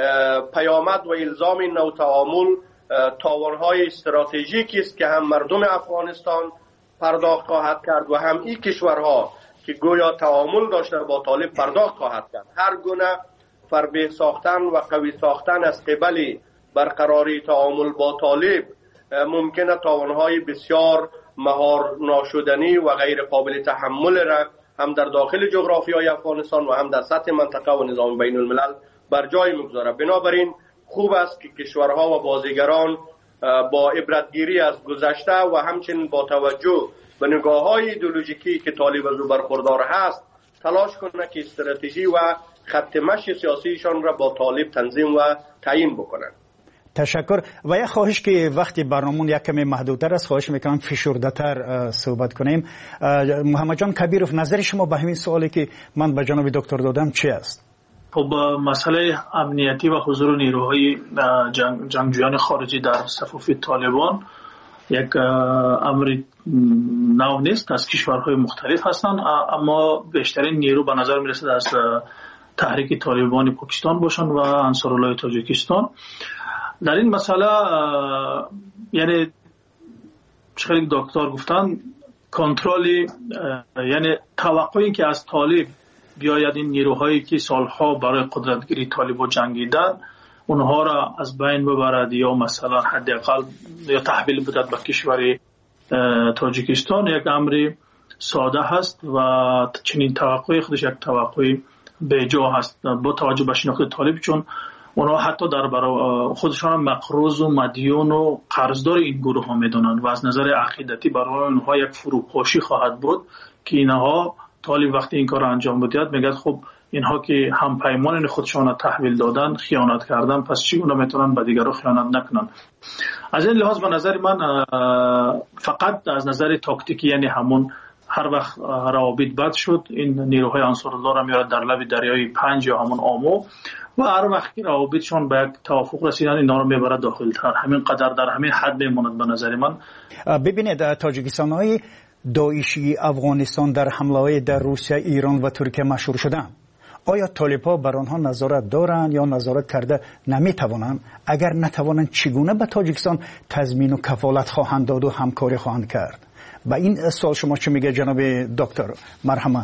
پیامد و الزام این نوع تعامل تاوانهای استراتژیکی است که هم مردم افغانستان پرداخت خواهد کرد و هم این کشورها که گویا تعامل داشته با طالب پرداخت خواهد کرد. هر گونه فربه ساختن و قوی ساختن از قبل برقراری تعامل با طالب ممکنه تاوانهای بسیار مهار ناشدنی و غیر قابل تحمل را هم در داخل جغرافیای افغانستان و هم در سطح منطقه و نظام بین الملل بر جای میگذاره. بنابراین خوب است که کشورها و بازیگران با عبرتگیری از گذشته و همچنین با توجه به نگاه‌های ایدئولوژیکی که طالب از او برخوردار هست تلاش کنه که استراتژی و خط مشی سیاسیشان را با طالب تنظیم و تعیین بکنند. تشکر. و یک خواهش که وقتی برنامون یک کمی محدودتر است، خواهش میکنم فشرده‌تر صحبت کنیم. محمد جان کبیروف، نظر شما به همین سوالی که من به جناب دکتر دادم چی است؟ خب مسئله امنیتی و حضور نیروهای جنگ، جنگجویان خارجی در صفوف طالبان یک امر نو نیست. از کشورهای مختلف هستند، اما بیشترین نیرو به نظر میرسد از تحریک طالبان پاکستان باشند و انصارالله تاجیکستان. در این مسئله یعنی چقدر دکتر گفتن کنترل، یعنی توقعی که از طالب بیاید این نیروهایی که سالها برای قدرتگیری طالبان جنگیدن اونها را از بین ببرد یا مثلا حداقل یا تحویل بدهد به کشور تاجیکستان یک امر ساده هست و چنین توقعی خودش یک توقعی بیجا هست با توجه به شناخت طالب، چون اونها حتی در برای خودشان مقروض و مدیون و قرضدار این گروه ها میدونند و از نظر عقیدتی برای اونها یک فروپاشی خواهد بود که اینها طالب وقتی این کار انجام بدهد میگه خب اینها که هم پیمان خودشان تحویل دادن خیانت کردن، پس چگونه میتونن به دیگران خیانت نکنن. از این لحاظ به نظر من فقط از نظر تاکتیکی، یعنی همون هر وقت روابط بد شد این نیروهای انصارالله را میارد در لب دریای پنج یا همون آمو و هر وقت که روابطشون به یک توافق رسیدن اینا رو میبرد داخلتر، همین قدر در همین حد میموند به نظر من. ببینید تاجیکستان های داعشی افغانستان در حمله های در روسیه، ایران و ترکیه مشهور شدن. آیا طالب‌ها بر آنها نظارت دارند یا نظارت کرده نمیتوانند؟ اگر نتوانند چگونه به تاجیکستان تضمین و کفالت خواهند داد و همکاری خواهند کرد؟ با این سوال شما چه میگه جناب دکتر؟ مرحمت.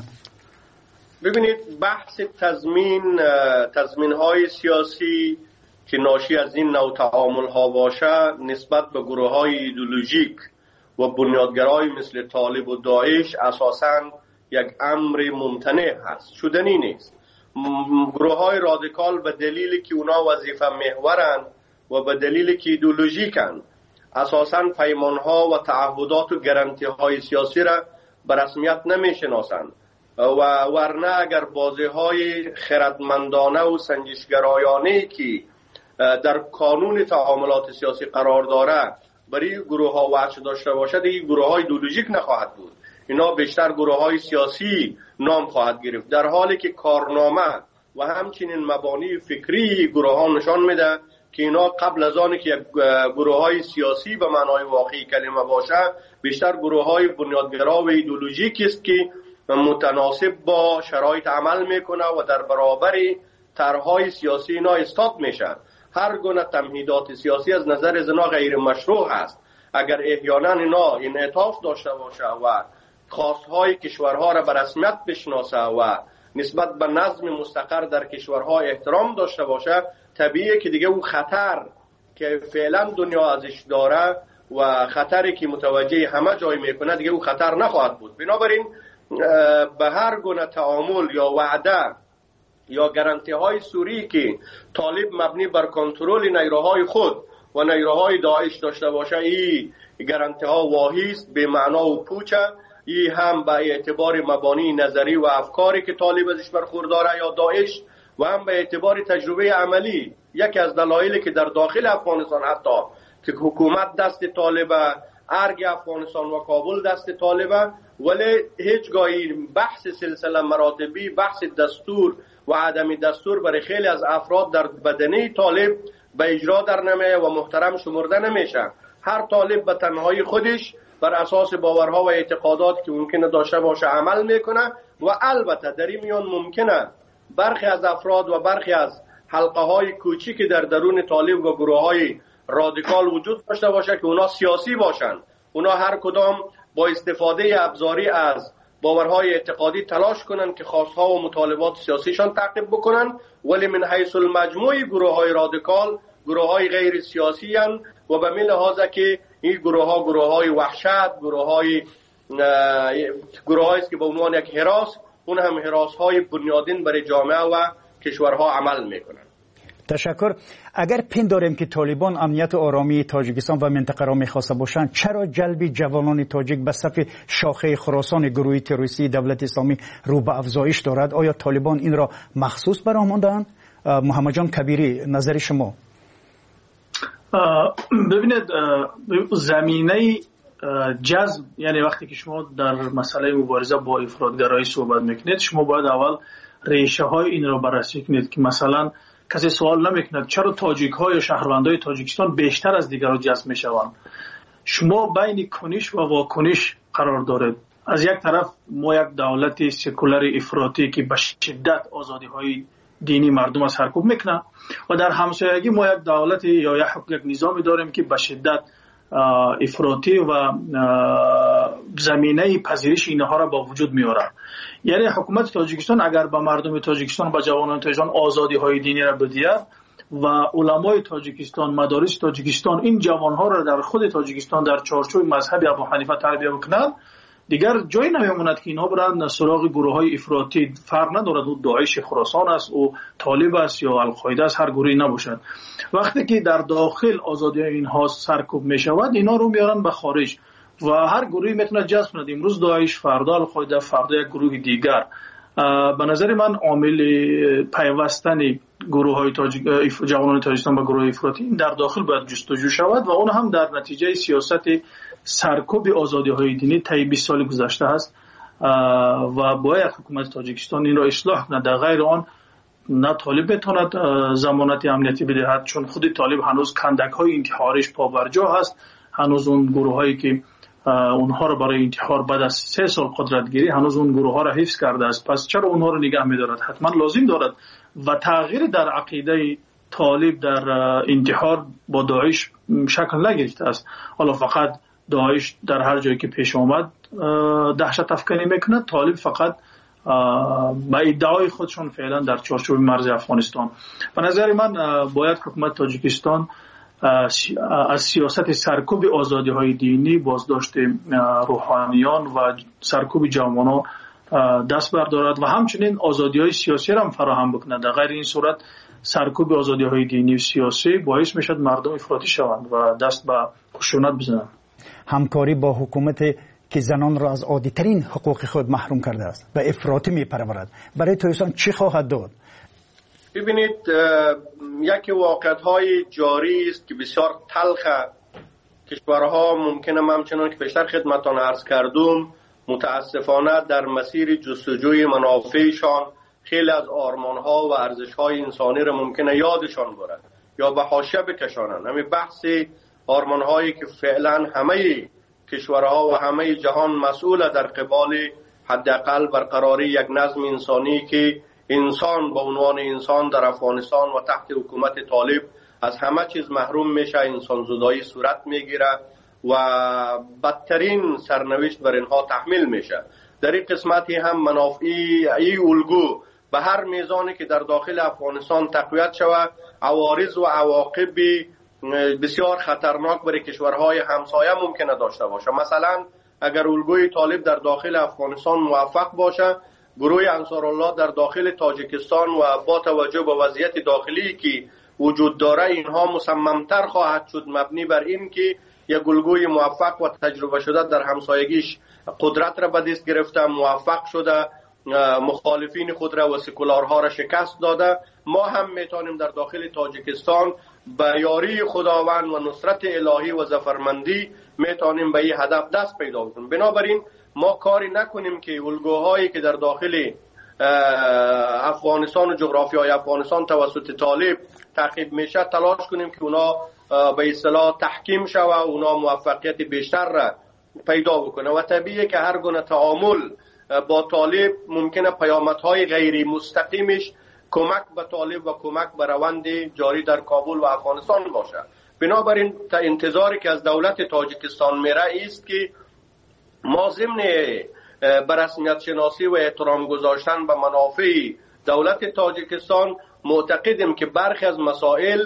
ببینید بحث تضمین تضمین های سیاسی که ناشی از این نوع تعامل ها باشه نسبت به گروه های ایدئولوژیک و بنیادگرای مثل طالب و داعش اساساً یک امر ممتنع هست، شدنی نیست. گروه های رادیکال به دلیلی که اونا وظیفه محورن و به دلیلی که ایدئولوژیکن اساساً پیمان ها و تعهدات و گارانتی های سیاسی را به رسمیت نمیشناسند و ورنه اگر بازی های خردمندانه و سنجشگرایانه که در قانون تعاملات سیاسی قرار داره برای گروه ها وجه داشته باشد، این گروه های ایدئولوژیک نخواهد بود، اینا بیشتر گروه های سیاسی نام خواهد گرفت، در حالی که کارنامه و همچنین مبانی فکری گروه ها نشان میده که اینا قبل از آن که یک گروه های سیاسی به معنای واقعی کلمه باشه بیشتر گروه های بنیادگرا و ایدئولوژیکی است که متناسب با شرایط عمل میکنه و در برابر طرحهای سیاسی اینا استاد میشن. هر گونه تمهیدات سیاسی از نظر زنا غیر مشروع است. اگر احیانا اینا انعطاف داشته باشه و خواستهای کشورها را به رسمیت بشناسه و نسبت به نظم مستقر در کشورها احترام داشته باشه، طبیعیه که دیگه اون خطر که فعلا دنیا ازش داره و خطری که متوجه همه جای میکنه دیگه اون خطر نخواهد بود. بنابراین به هر گونه تعامل یا وعده یا گارانتی های سوری که طالب مبنی بر کنترل نیروهای خود و نیروهای داعش داشته باشه، این گارانتی ها واهی است، به معنا و پوچه. این هم به اعتبار مبانی نظری و افکاری که طالب ازش برخورداره یا داعش و هم به اعتبار تجربه عملی. یکی از دلایلی که در داخل افغانستان حتی که حکومت دست طالبه، ارگ افغانستان و کابل دست طالبه، ولی هیچگاهی بحث سلسله مراتبی، بحث دستور و عدم دستور برای خیلی از افراد در بدنه طالب به اجرا در نمیه و محترم شمرده نمیشه. هر طالب به تنهایی خودش بر اساس باورها و اعتقادات که ممکنه داشته باشه عمل میکنه و البته در این میان ممکنه برخی از افراد و برخی از حلقه های کوچیک در درون طالب و گروه های رادیکال وجود داشته باشه که اونا سیاسی باشن. اونا هر کدام با استفاده ابزاری از باورهای اعتقادی تلاش کنن که خواستها و مطالبات سیاسیشان تعقیب بکنن، ولی من حیث المجموع گروه های رادیکال گروه های غیر سیاسی هن و به این لحاظه که این گروه ها گروه های وحشت، گروه های گروه هایی که به عنوان یک هراس، اون هم هراس های بنیادین برای جامعه و کشورها عمل میکنن. تشکر. اگر پنداریم که طالبان امنیت و آرامی تاجیکستان و منطقه را میخواسته باشند، چرا جلب جوانان تاجیک به صف شاخه خراسان گروه تروریستی دولت اسلامی رو به افزایش دارد؟ آیا طالبان این را مخصوص برآمدند؟ محمد جان کبیری، نظر شما؟ ببینید، زمینه جذب، یعنی وقتی که شما در مسئله مبارزه با افراطگرایی صحبت میکنید، شما باید اول ریشه های این را بررسی کنید که مثلا کسی سوال نمیکند چرا تاجیک ها یا شهروندای تاجیکستان بیشتر از دیگران جذب میشوند. شما بین کنش و واکنش قرار دارید. از یک طرف ما یک دولت سکولار افراطی که به شدت آزادی های دینی مردم را سرکوب میکنه و در همسایگی ما یک دولت یا یک نظامی داریم که به شدت افراطی و زمینه پذیرش اینها را با وجود میاره. یعنی حکومت تاجیکستان اگر به مردم تاجیکستان و جوانان تاجیکستان آزادی های دینی را بدهد و علمای تاجیکستان، مدارس تاجیکستان این جوان ها را در خود تاجیکستان در چارچوب مذهب ابو حنیفه تربیت بکنند، دیگر جای نمیماند که اینها برند سراغ گروه های افراطی. فرق ندارد او داعش خراسان است، او طالب است یا القاعده است، هر گروهی نباشد. وقتی که در داخل آزادی اینها سرکوب می شود، اینا رو میارن به خارج و هر گروهی میتونه جذب کند. امروز داعش، فردا القاعده، فردا یک گروه دیگر. به نظر من عامل پیوستن گروه های تاجیک جوانان تاجیکستان با گروه افراطی در داخل باید جستجو شود و اون هم در نتیجه سیاست سرکوب آزادی های دینی طی بیست سال گذشته است و باید حکومت تاجیکستان این را اصلاح کند. در غیر آن نه طالب بتواند ضمانت امنیتی بدهد، چون خود طالب هنوز کندک های انتحاریش پابرجا هست، هنوز اون گروه هایی که اونها رو برای انتحار بعد از سه سال قدرت گیری هنوز اون گروه ها را حفظ کرده است. پس چرا اونها رو نگه می‌دارد؟ حتما لازم دارد و تغییر در عقیده طالب در انتحار با داعش شکل نگرفته است. حالا فقط داعش در هر جایی که پیش آمد دهشت افکنی میکنه، طالب فقط با ادعای خودشون فعلا در چارچوب مرز افغانستان. به نظر من باید حکومت تاجیکستان از سیاست سرکوب آزادی های دینی، بازداشت روحانیان و سرکوب جوانان دست بردارد و همچنین آزادی های سیاسی را هم فراهم بکند. در غیر این صورت سرکوب آزادی های دینی و سیاسی باعث میشد مردم افراطی شوند و دست به خشونت بزنند. همکاری با حکومت که زنان را از عادی ترین حقوق خود محروم کرده است و افراطی میپرورد، برای تاجیکستان چی خواهد داد؟ ببینید، یکی واقعیت‌های جاری است که بسیار تلخ. کشورها ممکنه همچنان که پیشتر خدمتان عرض کردم متاسفانه در مسیر جستجوی منافعشان خیلی از آرمان‌ها و ارزش‌های انسانی را ممکنه یادشان برد یا به حاشیه بکشانند. همین بحث آرمان‌هایی که فعلا همه کشورها و همه جهان مسئول در قبال حداقل برقراری یک نظم انسانی که انسان به عنوان انسان در افغانستان و تحت حکومت طالب از همه چیز محروم میشه، انسان زدایی صورت میگیره و بدترین سرنوشت بر اینها تحمیل میشه. در این قسمتی هم منافعی ای الگو به هر میزانی که در داخل افغانستان تقویت شود، عوارض و عواقب بسیار خطرناک برای کشورهای همسایه ممکنه داشته باشه. مثلا اگر الگوی طالب در داخل افغانستان موفق باشه، گروه انصارالله در داخل تاجیکستان و با توجه به وضعیت داخلی که وجود داره اینها مصممتر خواهد شد مبنی بر این که یک الگوی موفق و تجربه شده در همسایگیش قدرت را به دست گرفته، موفق شده، مخالفین خود را و سکولارها را شکست داده. ما هم میتونیم در داخل تاجیکستان به یاری خداوند و نصرت الهی و ظفرمندی میتونیم به این هدف دست پیدا کنیم. بنابراین ما کاری نکنیم که الگوهایی که در داخل افغانستان و جغرافیای افغانستان توسط طالب تعقیب میشه تلاش کنیم که اونا به اصطلاح تحکیم شوه و اونا موفقیت بیشتر را پیدا بکنه و طبیعیه که هر گونه تعامل با طالب ممکنه پیامدهای غیر مستقیمش کمک به طالب و کمک به روند جاری در کابل و افغانستان باشه. بنابراین تا انتظاری که از دولت تاجیکستان میره است که ما ضمن به رسمیت شناسی و احترام گذاشتن به منافع دولت تاجیکستان معتقدیم که برخی از مسائل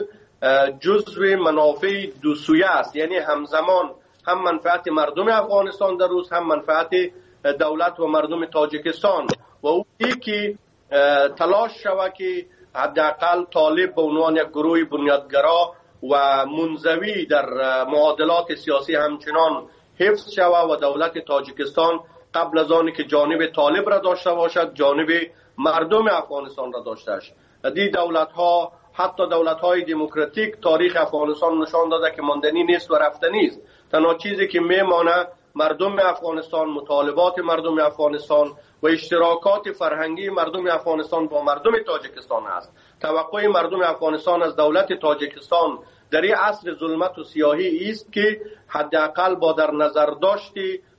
جزو منافع دو سویه است، یعنی همزمان هم منفعت مردم افغانستان در روز هم منفعت دولت و مردم تاجیکستان و او که تلاش شود که حداقل طالب به عنوان یک گروه بنیادگرا و منزوی در معادلات سیاسی همچنان حفظ شود و دولت تاجیکستان قبل از آنی که جانب طالب را داشته باشد جانب مردم افغانستان را داشته است. دی دولت ها حتی دولت های دموکراتیک تاریخ افغانستان نشان داده که ماندنی نیست و رفتنی است. تنها چیزی که میمانه مردم افغانستان، مطالبات مردم افغانستان و اشتراکات فرهنگی مردم افغانستان با مردم تاجیکستان است. توقع مردم افغانستان از دولت تاجیکستان در این عصر ظلمت و سیاهی است که حداقل با در نظر داشتی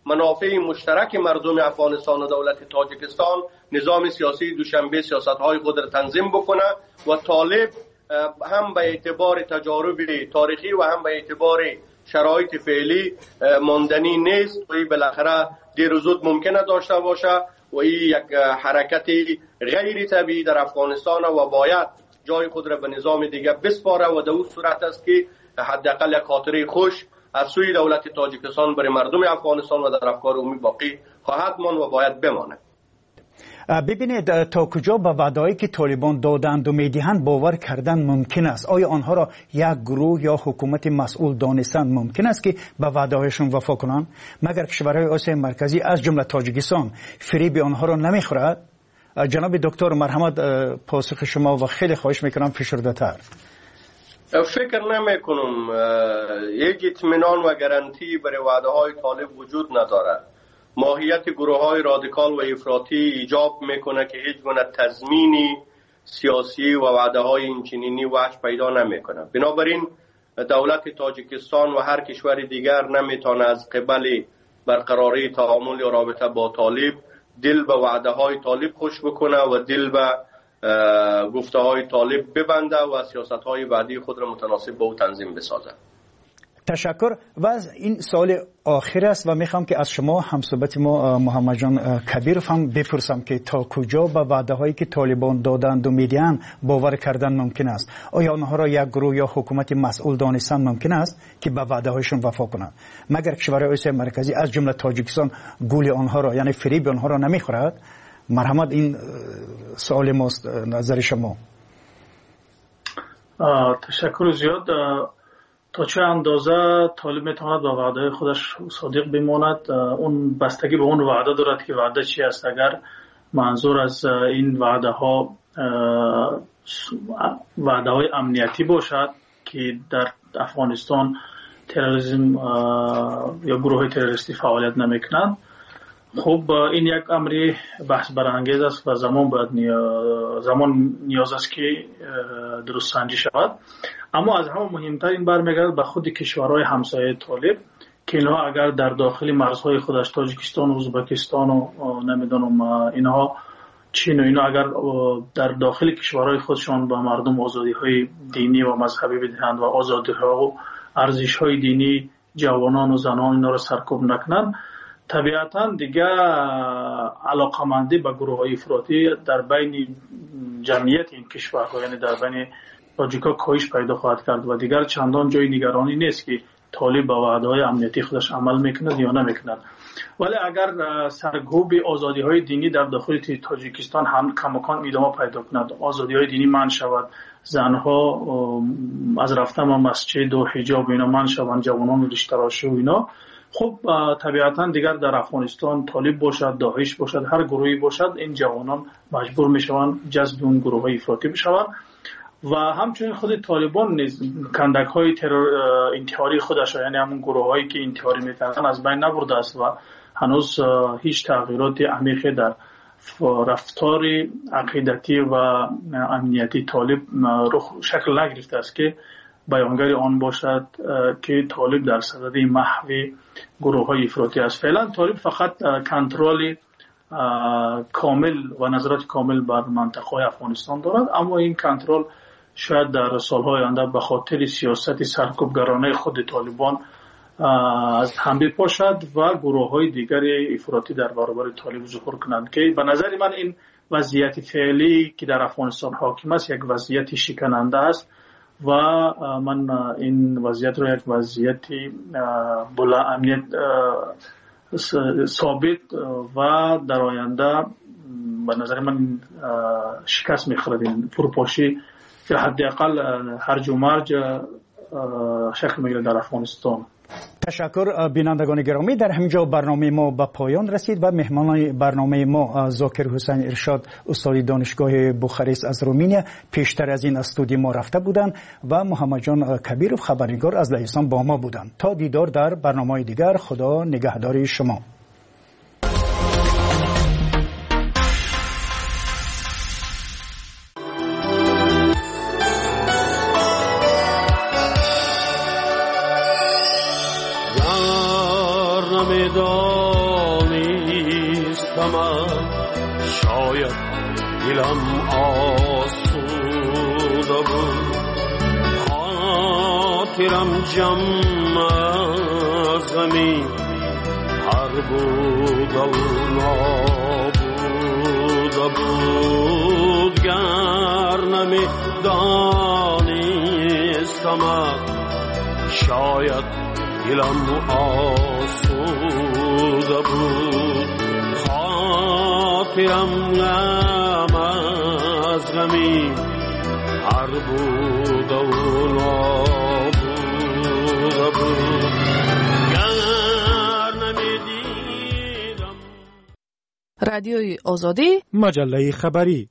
منافع مشترک مردم افغانستان و دولت تاجیکستان نظام سیاسی دوشنبه سیاست‌های خود را تنظیم بکنه و طالب هم به اعتبار تجارب تاریخی و هم به اعتبار شرایط فعلی ماندنی نیست و این بالاخره دیر و زود ممکنه داشته باشه و این یک حرکت غیر طبیعی در افغانستان و باید جای خود را به نظام دیگه بسپاره و در اون صورت است که حداقل یک خاطره خوش از سوی دولت تاجیکستان برای مردم افغانستان و در افکار عمومی باقی خواهد ماند و باید بماند. ببینید تا کجا به وعده‌ای که طالبان دادند و میدهند باور کردن ممکن است؟ آیا آنها را یک گروه یا حکومت مسئول دانستند ممکن است که به وعده‌هایشان وفا کنند؟ مگر کشورهای آسیای مرکزی از جمله تاجیکستان فریب آنها را نمیخورد؟ جناب دکتر مرحمت پاسخ شما و خیلی خواهش میکنم فشرده‌تر. فکر نمی کنم یک اطمینان و گارانتی برای وعده های طالب وجود ندارد. ماهیت گروه های رادیکال و افراطی ایجاب میکنه که هیچ گونه تضمینی سیاسی و وعده های اینچنینی وجه پیدا نمیکنه. بنابراین دولت تاجیکستان و هر کشور دیگر نمیتونه از قبل برقراری تعامل یا رابطه با طالب دل به وعده های طالب خوش بکنه و دل به گفته های طالب ببنده و سیاست های بعدی خود را متناسب با او تنظیم بسازه. تشکر. و از این سال آخر است و میخوام که از شما همصحبت ما محمد جان کبیرов هم بپرسم که تا کجا به وعده هایی که طالبان دادند و میدهند باور کردن ممکن است؟ آیا آنها را یک گروه یا حکومت مسئول دانستن ممکن است که به وعده هایشون وفا کنند؟ مگر کشورهای آسیای مرکزی از جمله تاجیکستان گول آنها را یعنی فریب آنها را نمیخورد؟ مرحمت این سوال ماست، نظر شما. تشکر زیاد. تا چه اندازه طالب میتواند با وعده خودش صادق بماند اون بستگی به اون وعده دارد که وعده چی است. اگر منظور از این وعده ها وعده های امنیتی باشد که در افغانستان تروریسم یا گروه تروریستی فعالیت نمیکنند، خب این یک امری بحث برانگیز است و زمان باید نیاز زمان نیاز است که درست سنجی شود. اما از همه مهمتر این برمیگردد به خود کشورهای همسایه طالب که اینها اگر در داخل مرزهای خودش تاجیکستان و ازبکستان و نمیدونم اینها چین و اینا اگر در داخل کشورهای خودشان با مردم آزادی های دینی و مذهبی بدهند و آزادی ها و ارزش های دینی جوانان و زنان اینا را سرکوب نکنند، طبیعتا دیگه علاقمندی به گروه های افراطی در بین جمعیت این کشورها یعنی در بین تاجیکا کاهش پیدا خواهد کرد و دیگر چندان جای نگرانی نیست که طالب با وعده‌های امنیتی خودش عمل میکند یا نمیکند. ولی اگر سرکوب آزادی های دینی در داخل تاجیکستان هم کماکان ادامه پیدا کند، آزادی های دینی منع شود، زنها از رفتن به مسجد و حجاب اینا منع شوند، جوانان ریش تراشی و اینا، خب طبیعتا دیگر در افغانستان طالب باشد، داعش باشد، هر گروهی باشد، این جوانان مجبور میشوند جذب اون گروه های افراطی بشوند و همچنین خود طالبان نیز کندک های ترور انتحاری خودش یعنی همون گروه هایی که انتحاری میکنن از بین نبرده است و هنوز هیچ تغییرات عمیقی در رفتار عقیدتی و امنیتی طالب رخ شکل نگرفته است که بیانگر آن باشد که طالب در صدد محو گروه های افراطی است. فعلا طالب فقط کنترل کامل و نظارت کامل بر منطقه افغانستان دارد، اما این کنترل شاید در سالهای آینده به خاطر سیاست سرکوبگرانه خود طالبان از هم بپاشد و گروه های دیگر افراطی در برابر طالب ظهور کنند که به نظر من این وضعیت فعلی که در افغانستان حاکم است یک وضعیت شکننده است و من این وضعیت رو یک وضعیت بلا امنیت ثابت و در آینده به نظر من شکست می‌خورد این فروپاشی که حداقل هرج و مرج شکل می‌گیرد در افغانستان. تشکر بینندگان گرامی، در همینجا برنامه ما به پایان رسید و مهمان برنامه ما ذاکر حسین ارشاد استاد دانشگاه بوخارست از رومانیا پیشتر از این استودیو ما رفته بودند و محمد جان کبیرov خبرنگار از لهستان با ما بودند. تا دیدار در برنامه دیگر، خدا نگهدار شما. دار نیستم شاید دلم آسوده بود خاطرم جمع از غمی هر بود و نابوده بود گر نمی دانستم شاید دلم آسوده بود خاطرم غم از غمی هر بود و نابوده بود گر نمیدیدم. رادیوی آزادی مجله خبری.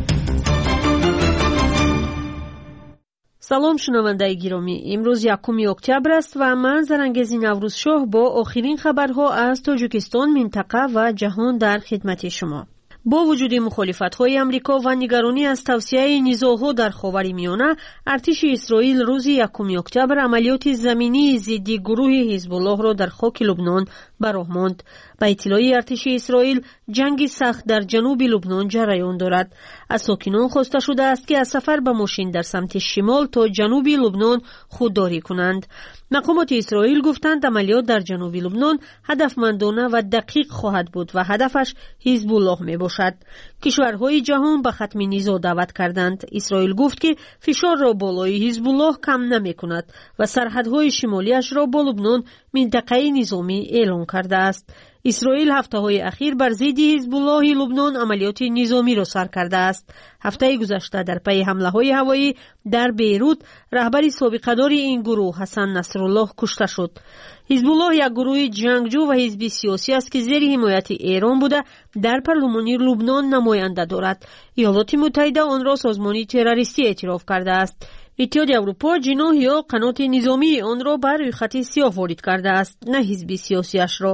салом шунавандаи гиромӣ, имрӯз якуми октябр аст ва ман зарангези наврӯзшоҳ бо охирин хабарҳо аз тоҷикистон, минтақа ва ҷаҳон дар хидмати шумо. бо вуҷуди мухолифатҳои амрико ва нигаронӣ аз тавсеяи низоъҳо дар ховари миёна, артиши исроил рӯзи якуми октябр амалиёти заминии зидди гурӯҳи ҳизбуллоҳро дар хоки Лубнон ба роҳ монд. ба иттилои артиши исроил, ҷанги сахт дар ҷануби Лубнон ҷараён дорад. аз сокинон хоста шудааст ки аз сафар ба мошин дар самти шимол то ҷануби Лубнон худдорӣ кунанд. мақомоти исроил гуфтанд амалиёт дар ҷануби Лубнон ҳадафмандона ва дақиқ хоҳад буд ва ҳадафаш ҳизбуллоҳ мебошад. кишварҳои ҷаҳон ба хатми низоъ даъват карданд. исроил гуфт ки фишорро болои ҳизбуллоҳ кам намекунад ва сарҳадҳои шимолиашро бо Лубнон минтақаи низомӣ эълон кардааст. исроил ҳафтаҳои ахир бар зидди ҳизбуллоҳи Лубнон амалиёти низомиро сар кардааст. ҳафтаи гузашта дар пайи ҳамлаҳои ҳавоӣ дар Бейрут раҳбари собиқадори ин гурӯҳ Ҳасан Насруллоҳ кушта шуд. ҳизбуллоҳ як гурӯҳи ҷангҷӯ ва ҳизби сиёсӣ аст ки зери ҳимояти Эрон буда дар парлумони Лубнон намоянда дорад. иёлоти муттаҳида онро созмони террористӣ эътироф кардааст. иттиҳоди аврупо ҷиноҳ ё қаноти низомии онро ба рӯйхати сиёҳ ворид кардааст, на ҳизби сиёсиашро.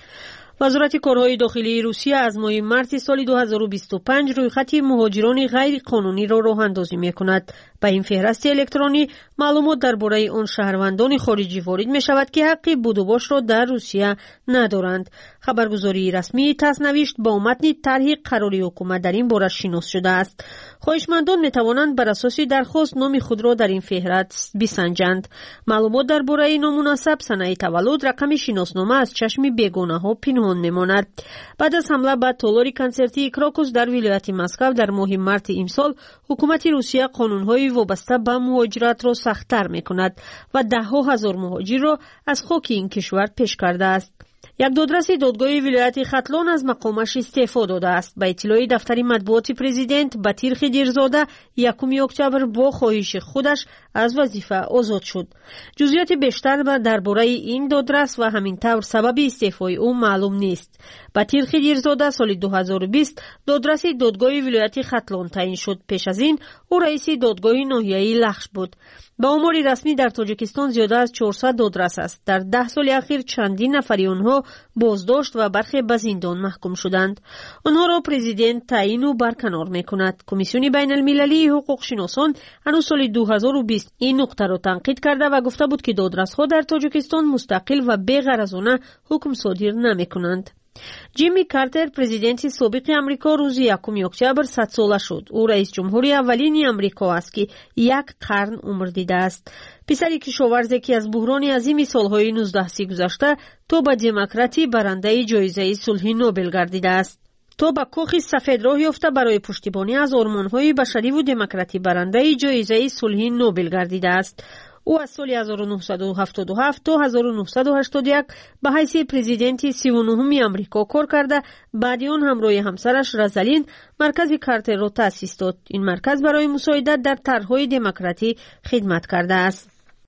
вазорати корҳои дохилии Русия аз моҳи марти соли ду ҳазору бисту панҷ рӯйхати муҳоҷирони ғайриқонуниро роҳандозӣ мекунад. ба ин феҳрасти электронӣ маълумот дар бораи он шаҳрвандони хориҷӣ ворид мешавад ки ҳаққи будубошро дар Русия надоранд. хабаргузории расмии ТАСС навишт бо матни тарҳи қарори ҳукумат дар ин бора шинос шудааст. хоҳишмандон метавонанд бар асоси дархост номи худро дар ин феҳраст бисанҷанд. маълумот дар бораи номунасаб, санаи таваллуд, рақами шиноснома аз чашми бегонаҳо пинҳон мемонад. баъд аз ҳамла ба толори консертии Крокус дар вилояти Москав дар моҳи марти имсол, ҳукумати Русия қонунҳои вобаста ба муҳоҷиратро сахттар мекунад ва даҳҳо ҳазор муҳоҷирро аз хоки ин кишвар пеш кардааст. як додраси додгоҳи вилояти Хатлон аз мақомаш истеъфо додааст. ба иттилои дафтари матбуоти президент Батир Хидирзода якуми октябр бо хоҳиши худаш аз вазифа озод шуд. ҷузъиёти бештар дар бораи ин додрас ва ҳамин тавр сабаби истеъфои ӯ маълум нест. Батир Хидирзода соли ду ҳазору бист додраси додгоҳи вилояти Хатлон таъин шуд. пеш аз ин ӯ раиси додгоҳи ноҳияи Лахш буд. ба омори расмӣ дар Тоҷикистон зиёда аз чорсад додрас аст. дар даҳ соли ахир чандин нафари онҳо боздошт ва бархе ба зиндон маҳкум шуданд. онҳоро президент таъину барканор мекунад. комиссиони байналмилалии ҳуқуқшиносон ҳанӯз соли ду ҳазору бист ин нуқтаро танқид карда ва гуфта буд ки додрасҳо дар Тоҷикистон мустақил ва беғаразона ҳукм содир намекунанд. ҷимми Картер, президенти собиқи Амрико, рӯзи якуми октябр садсола шуд. ӯ раисҷумҳури аввалини Амрико аст ки як қарн умр дидааст. писари кишоварзе ки аз буҳрони азими солҳои нуздаҳсӣ гузашта то ба демократӣ барандаи ҷоизаи сулҳи Нобел гардидааст. то ба кохи сафед роҳ ёфта барои пуштибонӣ аз ормонҳои башариву демократӣ барандаи ҷоизаи сулҳи Нобел гардидааст. ӯ аз соли ҳазору нуҳсаду ҳафтоду ҳафт то ҳазору нуҳсаду ҳаштоду як ба ҳайси президенти сиву нуҳуми Амрико кор карда, баъди он ҳамроҳи ҳамсараш Розалин маркази Картерро таъсис дод. ин марказ барои мусоидат дар тарҳҳои демократӣ хидмат кардааст.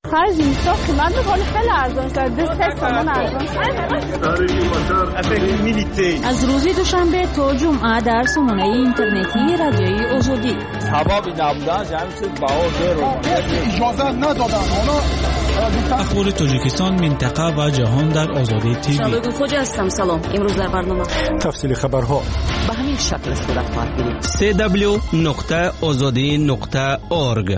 аз рӯзи душанбе то ҷумъа дар сомонаи интернетии радиои озодӣ сабаби набуданаш ҳамин шуд баҳо зеро иҷоза надоданд. ахбори Тоҷикистон, минтақа ва ҷаҳон дар Озодӣ ТВ. шабои хоҷа ҳастам. салом. имрӯз дар барнома тафсили хабарҳо ба ҳамин шакл сурат хоҳад гирифт. дабл ю дабл ю дабл ю нуқта озодӣ нуқта орг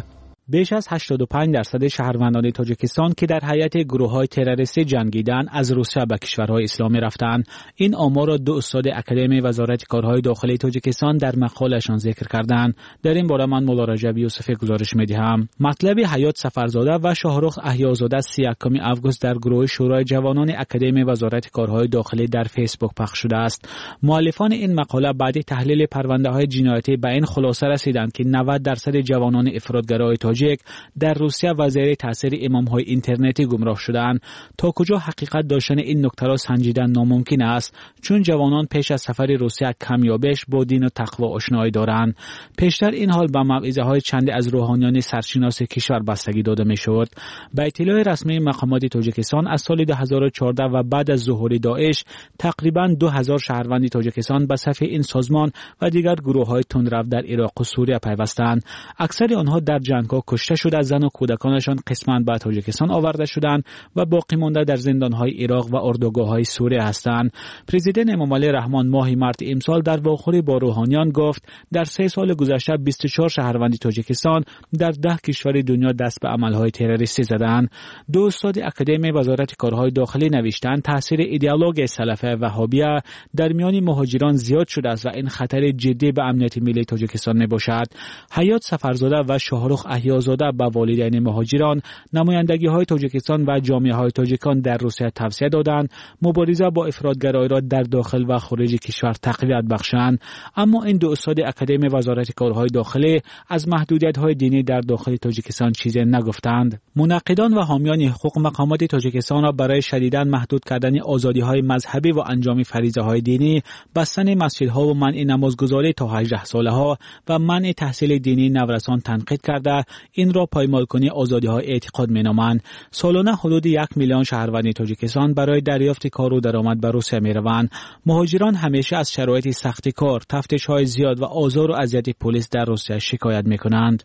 بیش از هشتاد و پنج درصد شهروندان تاجیکستان که در هیئت گروه‌های تروریستی جنگیدن از روسیه به کشورهای اسلامی رفتند. این آمار را دو استاد اکادمی وزارت کارهای داخلی تاجیکستان در مقاله‌شان ذکر کردند. در این باره من مولا رجب یوسفی گزارش می‌دهم. مطلب حیات سفرزاده و شاهرخ احیازاده سی و یکم آگوست در گروه شورای جوانان اکادمی وزارت کارهای داخلی در فیسبوک پخش شده است. مؤلفان این مقاله بعد تحلیل پرونده‌های جنایتی به این خلاصه رسیدند که نود درصد جوانان افراطگرای تاجیک در روسیه و زیر تاثیر امام‌های اینترنتی گمراه شدند. تا کجا حقیقت داشتن این نکته را سنجیدن ناممکن است، چون جوانان پیش از سفر روسیه کمیابش با دین و تقوا آشنایی دارند. پیشتر این حال به موعظه‌های چند از روحانیان سرشناس کشور بستگی داده می‌شد. به اطلاع رسمی مقامات تاجیکستان از سال دو هزار و چهارده و بعد از ظهور داعش تقریباً دو هزار شهروند تاجیکستان به صف این سازمان و دیگر گروه‌های تندرو در عراق و سوریه پیوستند. اکثر آنها در جنگ‌ها کشته شده، زن و کودکانشان قسماً به تاجیکستان آورده شدند و باقی مانده در زندان‌های عراق و اردوگاه‌های سوریه هستند. پرزیدنت امامعلی رحمان ماه مارت امسال در واخوری با روحانیان گفت در سه سال گذشته بیست و چهار شهروند تاجیکستان در ده کشور دنیا دست به عمل‌های تروریستی زدند. دو استاد اکادمی وزارت کارهای داخلی نوشتند تاثیر ایدئولوژی سلفی وهابیه در میان مهاجران زیاد شده است و این خطر جدی به امنیت ملی تاجیکستان میباشد. حیات سفرزاده و شاهرخ احیازاده به والدین مهاجران، نمایندگی‌های تاجیکستان و جامعه‌های تاجیکان در روسیه توصیه دادند مبارزه با افراطگرایی را در داخل و خارج کشور تقویت بخشند. اما این دو استاد اکادمی وزارت کارهای داخلی از محدودیت‌های دینی در داخل تاجیکستان چیزی نگفتند. منقدان و حامیان حقوق مقامات تاجیکستان را برای شدیداً محدود کردن آزادی‌های مذهبی و انجام فریضه‌های دینی، بستن مسجدها و منع نمازگزاری تا هجده ساله‌ها و منع تحصیل دینی نورسان تنقید کرده این را پایمال‌کنی آزادی‌های اعتقاد می‌نامند. سالانه حدود یک میلیون شهروند تاجیکستان برای دریافت کار و درآمد به روسیه می‌روند. مهاجران همیشه از شرایط سخت کار، تفتیش‌های زیاد و آزار و اذیت پلیس در روسیه شکایت می‌کنند.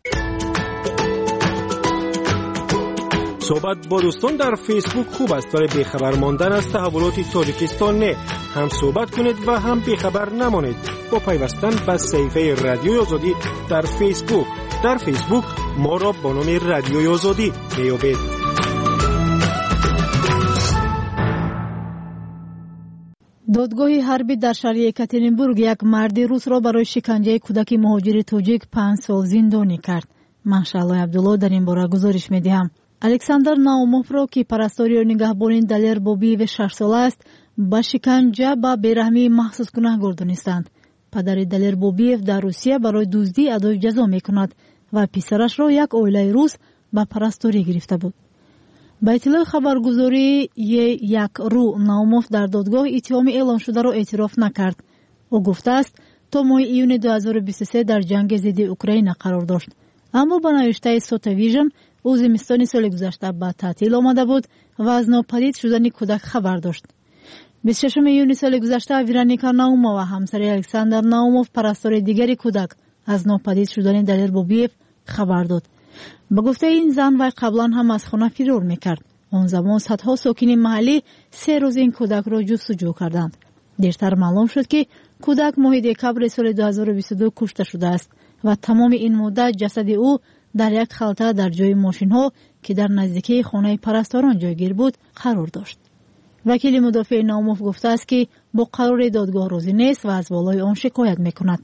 صحبت با دوستان در فیسبوک خوب است، برای بیخبر ماندن از تحولات تاجیکستان نه. هم صحبت کنید و هم بیخبر نمانید با پیوستن به صفحه رادیوی آزادی در فیسبوک. در فیسبوک ما را با نام رادیوی آزادی میابید. دادگاه حربی در شهر یکاترینبورگ یک مرد روس را برای شکنجه کودک مهاجر تاجیک پنج سال زندانی کرد. ماشاءالله عبدالله در این باره گزارش میدهم. الکساندر ناوموف را که پرستاری و نگهبانی دلیر بوبی و شش ساله است با شکنجه با بیرحمی محسوس گناهکار دانستند. پدر دلیر بوبیف در روسیه برای دزدی ادای جزا میکند و پسرش را یک عائله روس با پرستاری گرفته بود. با اطلاع خبرگزاری یک رو ناوموف در دادگاه اتهام اعلام شده را اعتراف نکرد. او گفته است تا ماه ایون دو هزار و بیست و سه در جنگ ضد اوکراین قرار داشت. اما با نوشته سوتا ویژن او زمستان سال گذشته به تعطیل آمده بود و از ناپدید شدن کودک خبر داشت. بیست و ششم ایون سال گذشته ورونیکا ناومووا و همسر الکساندر ناوموف پرستار دیگری کودک از ناپدید شدن دلیر بوبیف خبر داد. به گفته این زن وی قبلا هم از خانه فرار میکرد. آن زمان صدها ساکن محلی سه روز این کودک را جستجو کردند. دیرتر معلوم شد که کودک ماه دکبر سال دو هزار و بیست و دو کشته شده است و تمام این مدت جسد او در یک خلطه در جای ماشین ها که در نزدیکی خانه پرستاران جایگیر بود قرار داشت. وکیل مدافع ناوموف گفته است که با قرار دادگاه راضی نیست و از بالای آن شکایت میکند.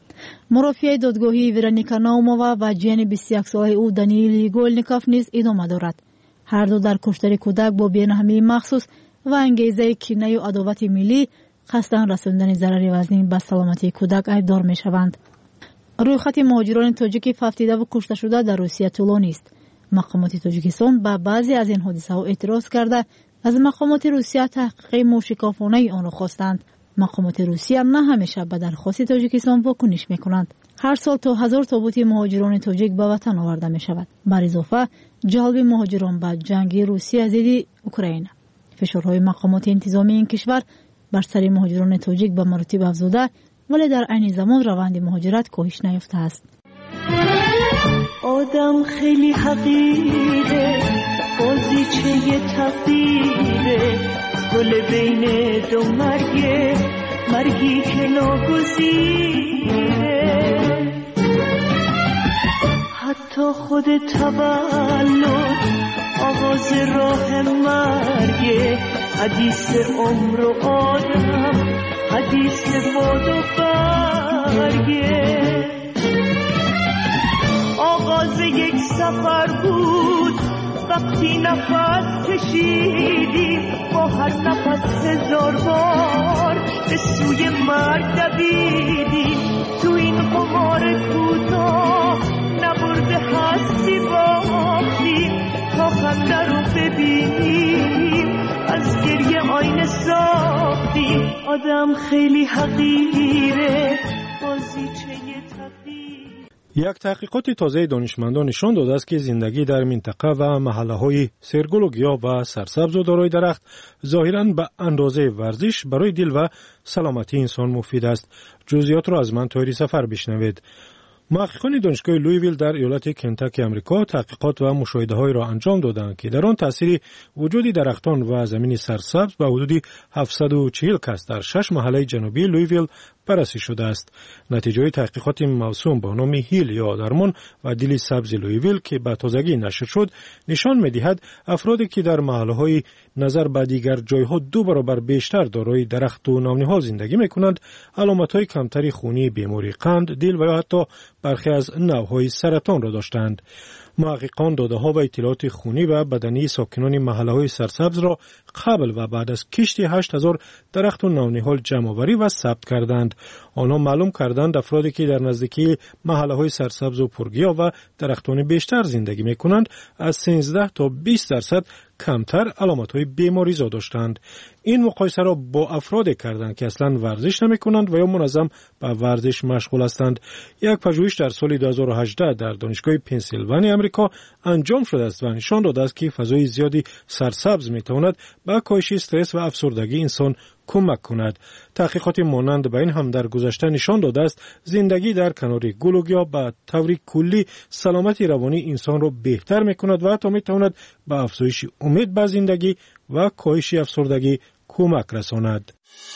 مرافعه دادگاهی ورونیکا ناومووا و جن بیست و یک ساله او دانیل گولنیکوف نیز ادامه دارد. هر دو در کشتار کودک با بی‌رحمی مخصوص و انگیزه کینه و عداوت ملی قصداً رساندن ضرر وزنی به سلامتی کودک ایبدار میشوند. رویخط مهاجران تاجیک ففتیده و کشته شده در روسیه طولانی است. مقامات تاجیکستان به بعضی از این حادثه ها اعتراض کرده از مقامات روسیه تحقیق موشکافانه آن را خواستند. مقامات روسیه نه همیشه به درخواست تاجیکستان واکنش میکنند. هر سال تا هزار تابوت مهاجران تاجیک به وطن آورده می شود. بر اضافه جلب مهاجران به جنگ روسیه ضد اوکراین. فشارهای مقامات انتظامی این کشور بر سر مهاجران تاجیک به مراتب افزوده، ولی در عین زمان روند مهاجرت کاهش نیافته است. آدم خیلی حقیره، بازیچه تقدیره، گل بین دو مرگه، مرگی که ناگزیره. حتی تا خود تولد آغاز راه مرگه، حدیث عمر و آدم، حدیث باد و برگه. آغاز یک سفر بود وقتی نفس کشیدیم، با هر نفس هزار بار به سوی مرگ دویدیم. تو این قمار کوتاه نبرده هستی باختیم، تا خنده رو ببینیم از گریه آینه ساختیم. آدم خیلی حقیره، بازیچه تقدیر. یک تحقیقات تازه دانشمندان نشان داده است که زندگی در منطقه و محله‌های سرگل و گیاه و سرسبز و دارای درخت ظاهراً به اندازه ورزش برای دل و سلامتی انسان مفید است. جزئیات را از من طاهری سفر بشنوید. محققان دانشگاه لویویل در ایالت کنتاکی آمریکا تحقیقات و مشاهده‌هایی را انجام دادند که در آن تاثیر وجود درختان و زمین سرسبز به حدود هفتصد و چهل کس در شش محله جنوبی لویویل بررسی شده است. نتیجه تحقیقات موسوم با نام هیل یا درمان و دل سبز لویویل که به تازگی نشر شد نشان می‌دهد افرادی که در محله‌های نظر به دیگر جایها دو برابر بیشتر دارای درخت و نامنهال زندگی می‌کنند، علامت‌های کمتری خونی، بیماری قند، دل و یا حتی برخی از نوع‌های سرطان را داشتند. محققان داده‌ها و اطلاعات خونی و بدنی ساکنان محله‌های سرسبز را قبل و بعد از کشت هشت هزار درخت و نونهال جمع‌آوری و ثبت کردند. آنها معلوم کردند افرادی که در نزدیکی محله‌های سرسبز و پرگیاه و درختان بیشتر زندگی می‌کنند از سیزده تا بیست درصد کمتر علامت‌های بیماری زا داشتند. این مقایسه را با افرادی کردند که اصلاً ورزش نمی‌کنند و یا منظم به ورزش مشغول هستند. یک پژوهش در سال دو هزار و هجده در دانشگاه پنسیلوانیا آمریکا انجام شده است و نشان داده است که فضای زیادی سرسبز می‌تواند به کاهش استرس و افسردگی انسان کمک کند. تحقیقات مانند به این هم در گذشته نشان داده است زندگی در کنار گل و گیاه به طور کلی سلامتی روانی انسان را بهتر می‌کند و حتی می‌تواند به افزایش امید به زندگی و کاهش افسردگی کمک رساند.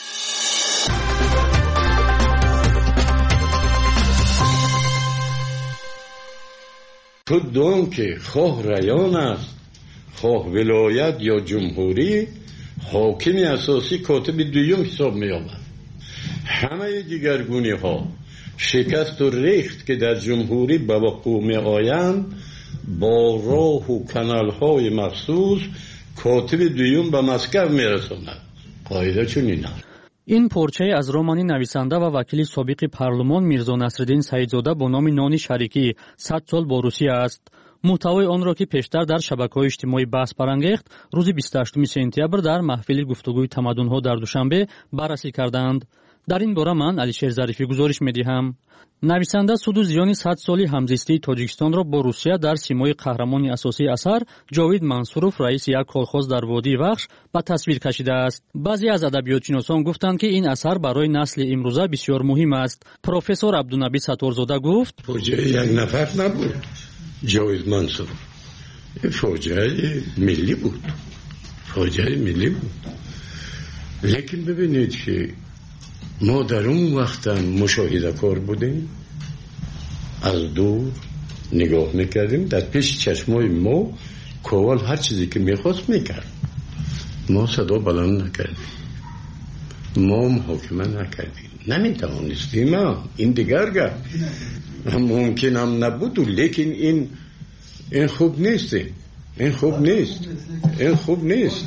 تو دون که خواه ریان است، خواه ولایت یا جمهوری، حاکم اساسی کاتب دویم حساب می آمد. همه دیگرگونی ها شکست و ریخت که در جمهوری به وقوع می آیند با راه و کانال های مخصوص کاتب دویم به مسکو می رساند. قاعده چنین است. این پرچه از رمانی نویسنده و وکیل سابق پارلمان میرزا نصرالدین سعیدزاده با نام نانی شریکی صد سال با روسیه است. محتوای آن را که پیشتر در شبکه‌های اجتماعی بحث برانگیخت روز بیست و هشتم سپتامبر در محفل گفتگوی تمدن‌ها در دوشنبه بررسی کردند. در این باره من علیشیر ظریفی گزارش می‌دهم. نویسنده سود و زیان صد سالی همزیستی تاجیکستان را با روسیه در سیمای قهرمان اساسی اثر جاوید منصوروف رئیس یک کالخوز در وادی وخش به تصویر کشیده است. بعضی از ادبیاتشناسان گفتند که این اثر برای نسل امروزه بسیار مهم است. پروفسور عبدالنبی ستارزاده گفت: فاجعه یک نفر نبود. جاوید منصوروف فاجعه ملی بود. فاجعه ملی بود. لیکن ببینید که ما در اون وقت مشاهده کار بودیم، از دور نگاه میکردیم، در پیش چشمای ما کوال هر چیزی که میخواست میکرد. ما صدا بلند نکردیم، ما محاکمه نکردیم، نمیتوانستیم. این دیگر گفت ممکن هم نبود، لیکن این این خوب نیست. این خوب نیست. این خوب نیست.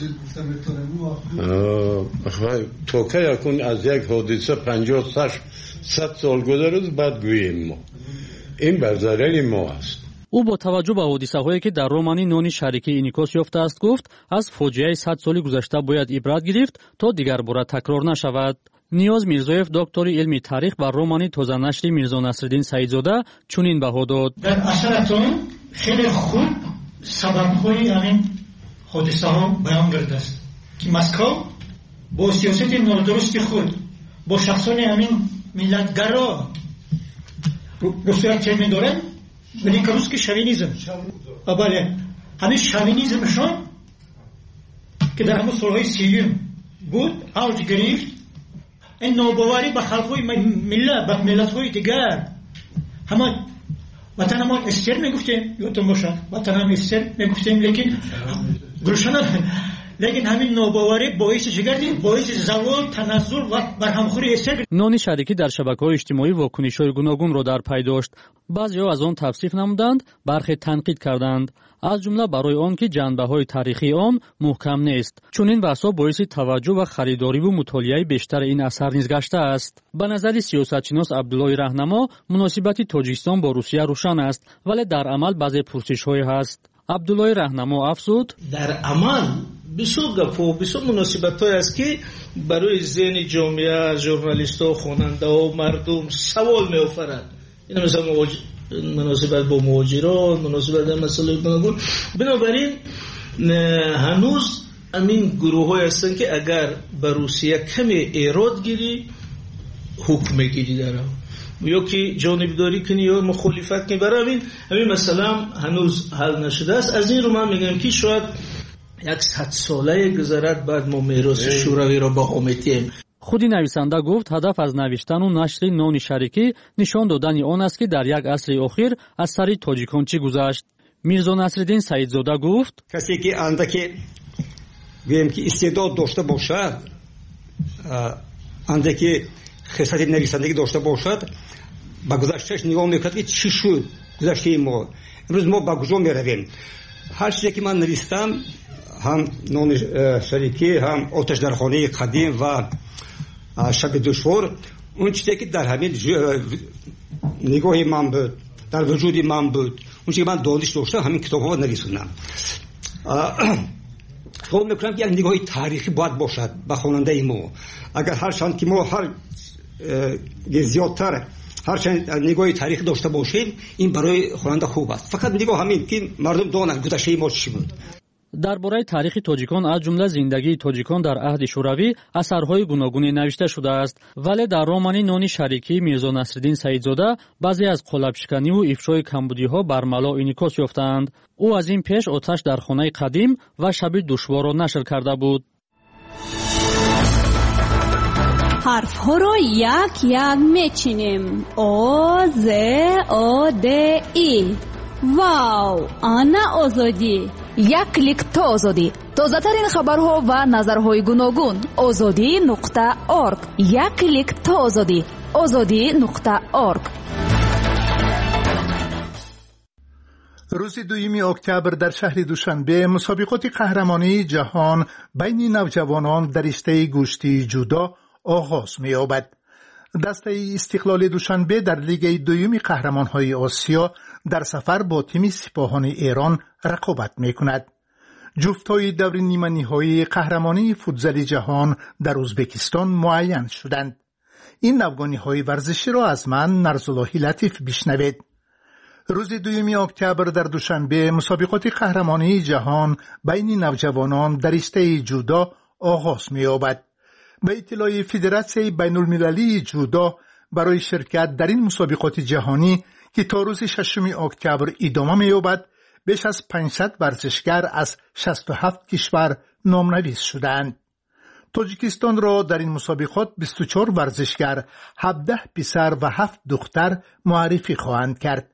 تو که یکون از یک حادثه پنجاه صد سال گذرد بعد گوییم ما. این بر ضرر ما است. او با توجه به حادثه هایی که در رمانی نانی شریکی انعکاس یافته است گفت از فاجعه صد سال گذشته باید عبرت گرفت تا دیگر بار تکرار نشود. نیاز میرزایف دکتر علمی تاریخ بر رمانی تازه نشر میرزا نصرالدین سعیدزاده چنین بها داد: در اثرتون خیلی خوب سبب‌های همین حادثه ها بیان کرده است که مسکو با سیاست نادرست خود با شخصان همین ملتگرا روسیه چه می‌دارن؟ ولی که روز که شوینیزم بله همین شوینیزمشان که در همون سالهای سیوم بود اوج گرفت. این ناباوری به خلق‌های ملت به ملت‌های دیگر همه وطن ما استر میگفتیم یادتون باشه وطن هم استر میگفتیم لیکن گلشن لیکن همین نوباوری باعث چگردی باعث زوال تنزل و برهمخوری استر. نانی شریکی در شبکه‌های اجتماعی واکنش‌های گوناگون را در پی داشت. بعضی‌ها از آن توصیف نمودند، برخی تنقید کردند. از جمله برای آن که جنبه‌های تاریخی آن محکم نیست. چون این بحث‌ها باعث توجه و خریداری و مطالعه بیشتر این اثر نیز گشته است. به نظر سیاستشناس عبدالله رهنما مناسبت تاجیکستان با روسیه روشن است، ولی در عمل بعضی پرسش‌های هست. عبدالله رهنما افزود در عمل بسیار گپ‌ها بسیار مناسبت‌های است که برای ذهن جامعه ژورنالیست‌ها خواننده‌ها مردم سوال می‌آفرد. این مثلا مناسبت با مهاجران مناسبت با مسائل گوناگون. بنابراین هنوز همین گروه‌های هستند که اگر به روسیه کمی ایراد گیری حکم میگیری داره یا که جانبداری کنی یا مخالفت کنی، برای همین همین مثلا هنوز حل نشده است. از این رو من میگم که شاید یک صد ساله گذرد بعد ما میراث شوروی را با آمیتیم. خودی نویسنده گفت هدف از نوشتن و نشر نانی شریکی نشان دادن آن است که در یک عصر اخیر از سر تاجیکان چی گذشت. میرزا نصرالدین سعیدزاده گفت کسی که اندکی گویم که استعداد داشته باشد، اندکی خصلت نویسندگی داشته باشد، با گذشتهش نگاه میکرد که چی شد گذشته ما. امروز ما با کجا میرویم؟ هر چیزی که من نوشتم، هم نان شریکی، هم آتش در خانه قدیم و شب دشوار، اون چیزی که در همین نگاه من بود، در وجود من بود، اون چیزی که من دانش داشتم، همین کتاب ها نویسوندم. خب میکنم که یک نگاه تاریخی باید باشد به خواننده ما. اگر هر چند که ما هر زیادتر هر چند نگاه تاریخی داشته باشیم، این برای خواننده خوب است. فقط نگاه همین که مردم دانند گذشته ما چی بود. درباره تاریخ تاجیکان از جمله زندگی تاجیکان در عهد شوروی اثرهای گوناگونی نوشته شده است، ولی در رمان نانی شریکی میرزا نصرالدین سعیدزاده بعضی از قالب‌شکنی و افشای کمبودی‌ها بر ملا انعکاس یافتند. او از این پیش آتش در خانه قدیم و شب دشوار را نشر کرده بود. حرف‌ها را یک یک میچینیم. آ ز آ د ای. واو، آنا آزادی. یک کلیک تا آزادی. تازه‌ترین خبرها و نظرهای گوناگون. آزادی نقطه اورگ. یک کلیک تا آزادی. آزادی نقطه اورگ. روز دویم اکتبر در شهر دوشنبه مسابقات قهرمانی جهان بین نوجوانان در رشته گوشتی جودو آغاز می‌یابد. دسته استقلال دوشنبه در لیگ دوم قهرمان‌های آسیا در سفر با تیم سپاهان ایران رقابت می‌کند. جفت‌های دور نیمه نهایی قهرمانی فوتزال جهان در ازبکستان معین شدند. این نوگانی‌های ورزشی را از من نرزاللهی لطیف بشنوید. روز دوم اکتبر در دوشنبه مسابقات قهرمانی جهان بین نوجوانان در رشته جودو آغاز می‌یابد. به اطلاع فدراسیون بین المللی جودو برای شرکت در این مسابقات جهانی که تا روز ششم اکتبر ادامه می‌یابد، بیش از پانصد ورزشگر از شصت و هفت کشور نامنویس شدند. تاجیکستان را در این مسابقات بیست و چهار ورزشگر، هفده پسر و هفت دختر معرفی خواهند کرد.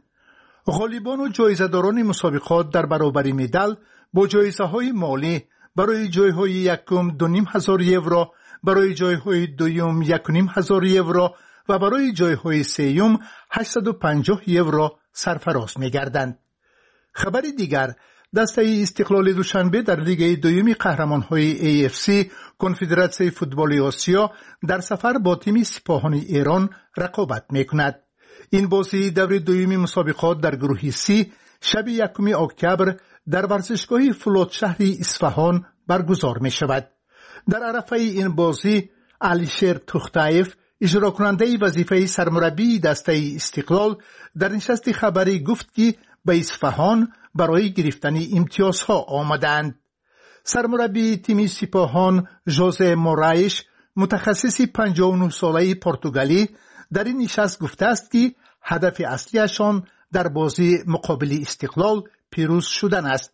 غالبان و جایزه‌داران مسابقات در برابر مدال با جایزه‌های مالی برای جایهای یکم دو نیم هزار یورو، برای جایهای دوم یک و نیم هزار یورو و برای جایهای سوم هشتصد و پنجاه یورو سرفراز می‌گردند. خبر دیگر، دسته استقلال دوشنبه در لیگ دوم قهرمان‌های ای اف سی کنفدراسیون فوتبال آسیا در سفر با تیم سپاهان ایران رقابت می‌کند. این بازی دور دوم مسابقات در گروه سی شب یکم اکتبر در ورزشگاه فولاد شهر اصفهان برگزار می‌شود. در عرفه این بازی علیشیر توختایف، اجرا کننده وظیفه سرمربی دسته استقلال، در نشست خبری گفت که به اصفهان برای گرفتن امتیازها آمدند. سرمربی تیم سپاهان ژوزه مورایش، متخصص پنجاه و نه ساله پرتغالی، در این نشست گفته است که هدف اصلیشان در بازی مقابل استقلال پیروز شدن است.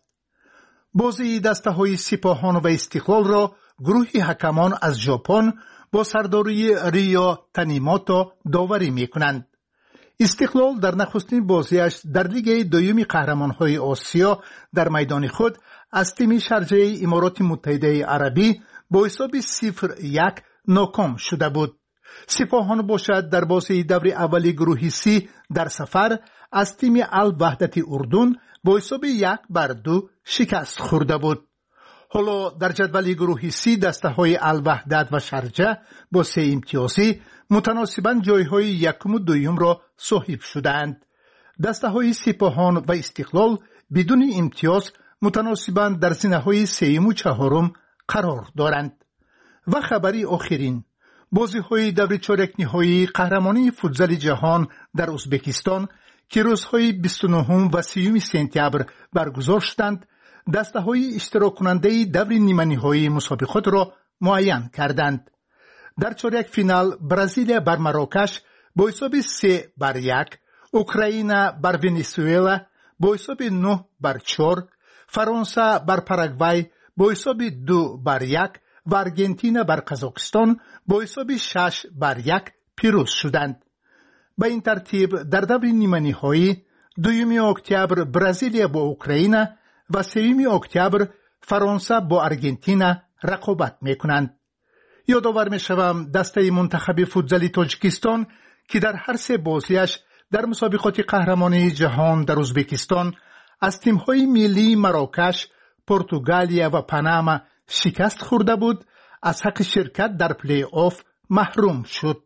بازی دسته های سپاهان و استقلال را گروهی حکمان از ژاپن با سرداری ریا تانیموتو داوری می کنند. استقلال در نخستین بازیش در لیگ دوم قهرمان‌های آسیا در میدان خود از تیم شارجه امارات متحده عربی با حساب صفر یک ناکام شده بود. سپاهان باشد در بازی دور اول گروه سی در سفر از تیم الوحدت اردن با حساب یک بر دو شکست خورده بود. حالا در جدول گروه سی دسته های الوحدت و شارجه با سه امتیازی متناسباً جایهای یکم و دویم را صاحب شدند. دسته های سپاهان و استقلال بدون امتیاز متناسباً در زینه های سیم و چهارم قرار دارند. و خبری آخرین، بازی های دور چهارک نهایی قهرمانی فوتزال جهان در ازبکستان که روزهای بیست و نه و سی سپتامبر برگزار شدند، دسته های اشتراک کننده دور نیمه نهایی مسابقات را معین کردند. در چهارک فینال برزیل بر مراکش با حساب سه بر یک، اوکراین بر ونزوئلا با حساب نه بر چهار، فرانسه بر پاراگوای با حساب دو بر یک و ارژانتین بر قزاقستان با حساب شش بر یک پیروز شدند. به این ترتیب در دور نیمه نهایی دوم اکتبر برزیل با اوکراین و سوم اکتبر فرانسه با ارژانتین رقابت میکنند. یادآور میشوم دسته منتخب فوتزال تاجیکستان که در هر سه بازیش در مسابقات قهرمانی جهان در ازبکستان از تیم‌های ملی مراکش، پرتغالیا و پاناما شکست خورده بود، از حق شرکت در پلی آف محروم شد.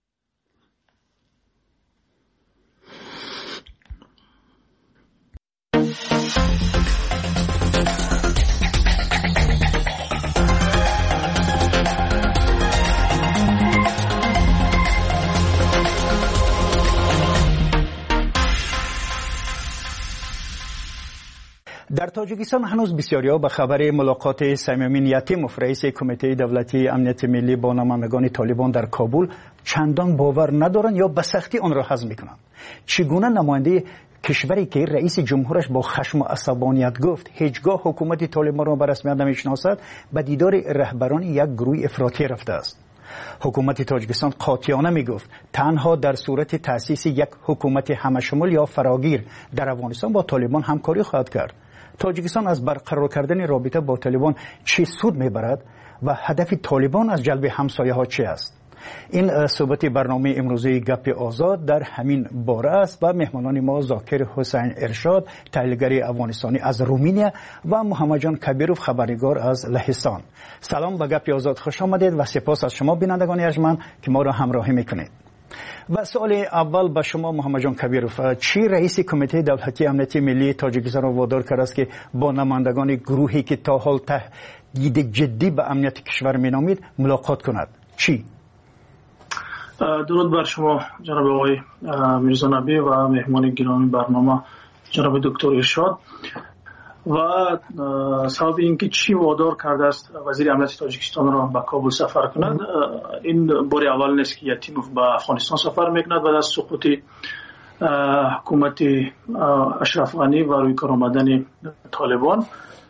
در تاجیکستان هنوز بسیاری‌ها به خبر ملاقات صمیمین یتیموف رئیس کمیته دولتی امنیت ملی با نمایندگان طالبان در کابل چندان باور ندارند یا به سختی آن را هضم می‌کنند. چگونه نماینده کشوری که رئیس جمهورش با خشم و عصبانیت گفت هیچگاه حکومت طالبان را به رسمیت نمی‌شناسد به دیدار رهبران یک گروه افراطی رفته است؟ حکومت تاجیکستان قاطعانه میگفت تنها در صورت تأسیس یک حکومت همشمول یا فراگیر در افغانستان با طالبان همکاری خواهد کرد. تاجیکستان از برقرار کردن رابطه با طالبان چه سود میبرد و هدف طالبان از جلب همسایه ها چه است؟ این صحبت برنامه امروزی گپ آزاد در همین باره است و مهمانان ما ذاکر حسین ارشاد تحلیلگر افغانستانی از رومانیا و محمد جان کبیروف خبرنگار از لهستان. سلام به گپ آزاد، خوش آمدید و سپاس از شما بینندگان ارجمند که ما را همراهی میکنید. و سوال اول به شما محمد جان کبیروف، چی رئیس کمیته دولتی امنیت ملی تاجیکستان را وادار کرده است که با نمایندگان گروهی که تا حال تهدید جدی به امنیت کشور مینامید ملاقات کند؟ چی؟ درود بر شما جناب آقای میرزا نبی و مهمان گرامی برنامه جناب دکتر ارشاد. و سبب اینکه چی وادار کرده است وزیر امنیت تاجیکستان را به کابل سفر کند، این بار اول نیست که یتیموف به افغانستان سفر میکند بعد از سقوط حکومت اشرف غنی و روی کار آمدن طالبان.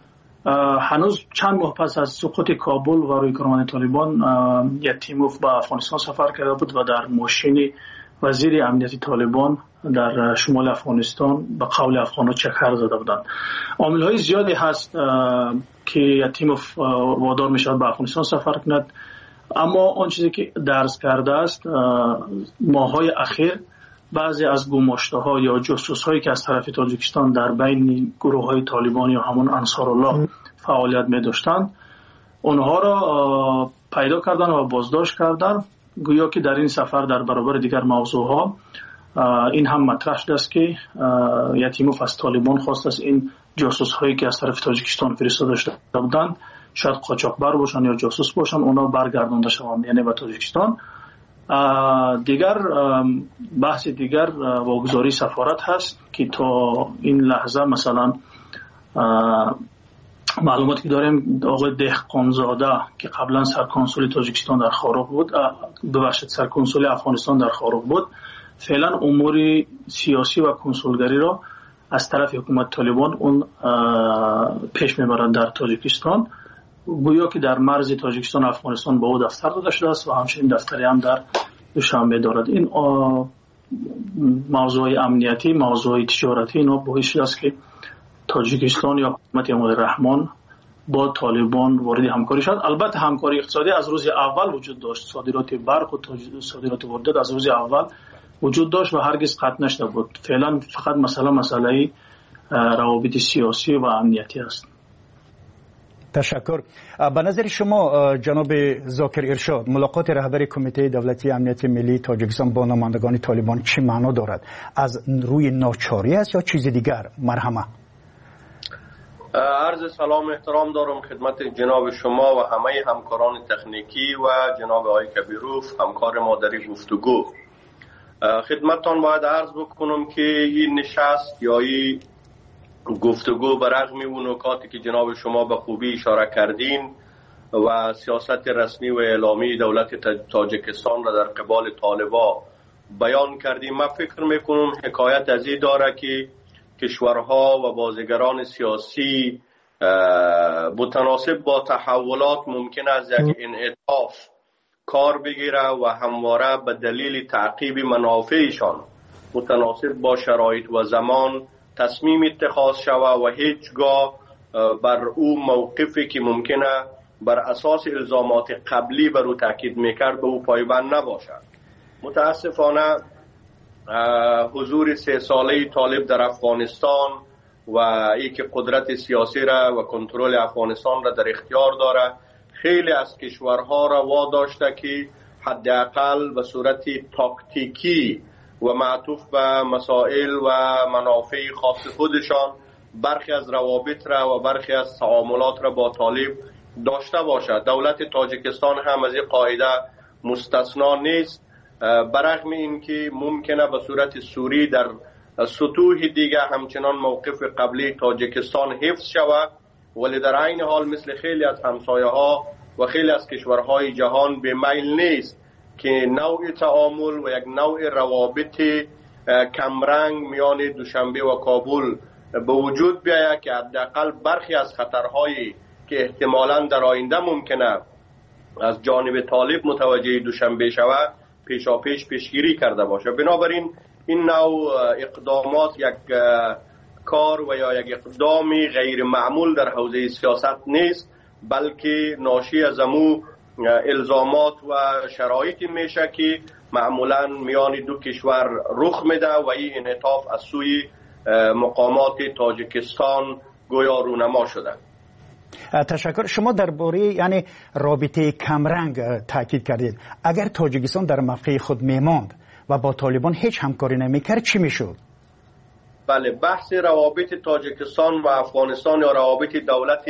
هنوز چند ماه پس از سقوط کابل و روی کار آمدن طالبان یتیموف به افغانستان سفر کرده بود و در ماشین وزیر امنیت طالبان در شمال افغانستان به قول افغان‌ها چکر زده بودند. عامل‌های زیادی هست که یتیموف وادار می‌شود به افغانستان سفر کند، اما آن چیزی که درس کرده است ماه‌های اخیر بعضی از گماشته‌ها یا جاسوس‌هایی که از طرف تاجیکستان در بین گروه‌های طالبان یا همون انصارالله فعالیت می‌داشتند اونها را پیدا کردن و بازداشت کردن، گویا که در این سفر در برابر دیگر موضوعها این هم مطرح شده است که یتیموف از طالبان خواست است این جاسوس هایی که از طرف تاجیکستان فرستاده شده بودند، شاید قاچاقبر باشن یا جاسوس باشن، اونا برگردانده شوند یعنی به تاجیکستان. دیگر بحث دیگر واگذاری سفارت هست که تا این لحظه مثلا معلوماتی که داریم آقای دهقانزاده که قبلا سرکنسول تاجیکستان در خاروق بود، ببخشید سرکنسول افغانستان در خاروق بود، فعلا امور سیاسی و کنسولگری را از طرف حکومت طالبان اون پیش میبرند در تاجیکستان، گویا که در مرز تاجیکستان افغانستان با او دفتر داده شده است و همچنین دفتری هم در دوشنبه دارد. این موضوع امنیتی، موضوع تجارتی، اینا باعث است که تاجیکستان یا حکومت امام رحمان با طالبان وارد همکاری شد. البته همکاری اقتصادی از روز اول وجود داشت، صادرات برق و صادرات واردات از روز اول وجود داشت و هرگز قطع نشده بود. فعلا فقط مسئله مسئله روابط سیاسی و امنیتی است. تشکر. به نظر شما جناب ذاکر ارشاد، ملاقات رهبر کمیته دولتی امنیت ملی تاجیکستان با نمایندگان طالبان چی معنا دارد؟ از روی ناچاری است یا چیز دیگر؟ مرحمه. عرض سلام احترام دارم خدمت جناب شما و همه همکاران تکنیکی و جناب آقای کبیروف همکار ما در گفتگو. خدمتتان باید عرض بکنم که این نشست یا این گفتگو برغم اون نکاتی که جناب شما به خوبی اشاره کردین و سیاست رسمی و اعلامی دولت تاجیکستان را در قبال طالبا بیان کردیم، من فکر میکنم حکایت از این داره که کشورها و بازیگران سیاسی متناسب با تحولات ممکن است یک انعطاف کار بگیره و همواره به دلیل تعقیب منافعشان متناسب با شرایط و زمان تصمیم اتخاذ شود و هیچگاه بر او موقفی که ممکنه بر اساس الزامات قبلی بر او تاکید میکرد به او پایبند نباشد. متاسفانه حضور سه ساله طالب در افغانستان و ای که قدرت سیاسی را و کنترل افغانستان را در اختیار داره خیلی از کشورها را واداشته که حداقل به صورت تاکتیکی و معطوف به مسائل و منافع خاص خودشان برخی از روابط را و برخی از تعاملات را با طالب داشته باشد. دولت تاجیکستان هم از این قاعده مستثنا نیست، برغم اینکه ممکنه به صورت سوری در سطوح دیگه همچنان موقف قبلی تاجیکستان حفظ شود، ولی در عین حال مثل خیلی از همسایه ها و خیلی از کشورهای جهان به میل نیست که نوع تعامل و یک نوع روابط کمرنگ میان دوشنبه و کابل به وجود بیاید که حداقل برخی از خطرهایی که احتمالاً در آینده ممکنه از جانب طالب متوجه دوشنبه شود پیشا پیش پیشگیری کرده باشه. بنابراین این نوع اقدامات یک کار و یا یک اقدامی غیر معمول در حوزه سیاست نیست، بلکه ناشی از امو الزامات و شرایطی میشه که معمولا میان دو کشور رخ میده و این انعطاف از سوی مقامات تاجیکستان گویا رونما شده. تشکر. شما درباره یعنی رابطه کمرنگ تاکید کردید. اگر تاجیکستان در موقع خود میماند و با طالبان هیچ همکاری نمیکرد چی میشد؟ بله، بحث روابط تاجیکستان و افغانستان یا روابط دولت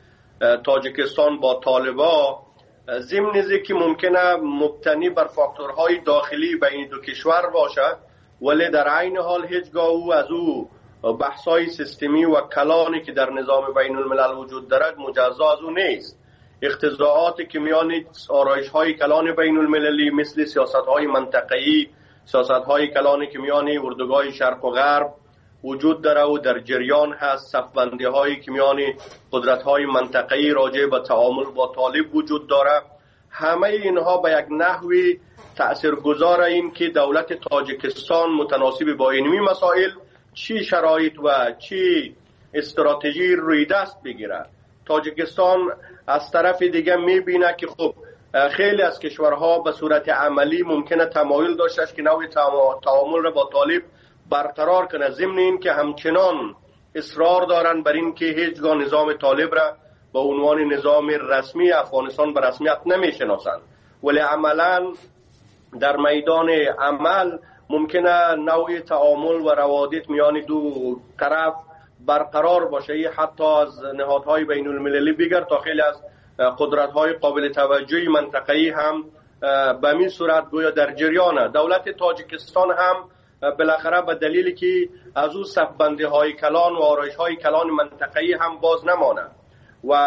تاجیکستان با طالبا ضمن که ممکنه مبتنی بر فاکتورهای داخلی بین دو کشور باشد، ولی در عین حال هیچگاه او از او بحث‌های سیستمی و کلانی که در نظام بین الملل وجود دارد مجزا از او نیست. اقتضاعاتی که میان آرایش‌های کلان بین المللی مثل سیاست‌های منطقه‌ای، سیاست‌های کلانی که میان اردوگاه شرق و غرب وجود داره و در جریان هست، صف‌بندی‌هایی که میان قدرت‌های منطقه‌ای راجع به تعامل با طالب وجود داره، همه اینها به یک نحوی تأثیرگذار این که دولت تاجیکستان متناسب با اینمی مسائل چی شرایط و چی استراتژی روی دست بگیره. تاجیکستان از طرف دیگه میبینه که خب خیلی از کشورها به صورت عملی ممکنه تمایل داشته که نوع تعامل را با طالب برقرار کنه، ضمن این که همچنان اصرار دارن بر این که هیچگاه نظام طالب را به عنوان نظام رسمی افغانستان به رسمیت نمیشناسند، ولی عملا در میدان عمل ممکنه نوع تعامل و روابط میان دو طرف برقرار باشه. حتی از نهادهای بین المللی بگر تا خیلی از قدرت‌های قابل توجهی منطقه‌ای هم به این صورت گویا در جریانه. دولت تاجیکستان هم بالاخره به دلیلی که از او صف‌بندی‌های کلان و آرایش‌های کلان منطقه‌ای هم باز نمانه و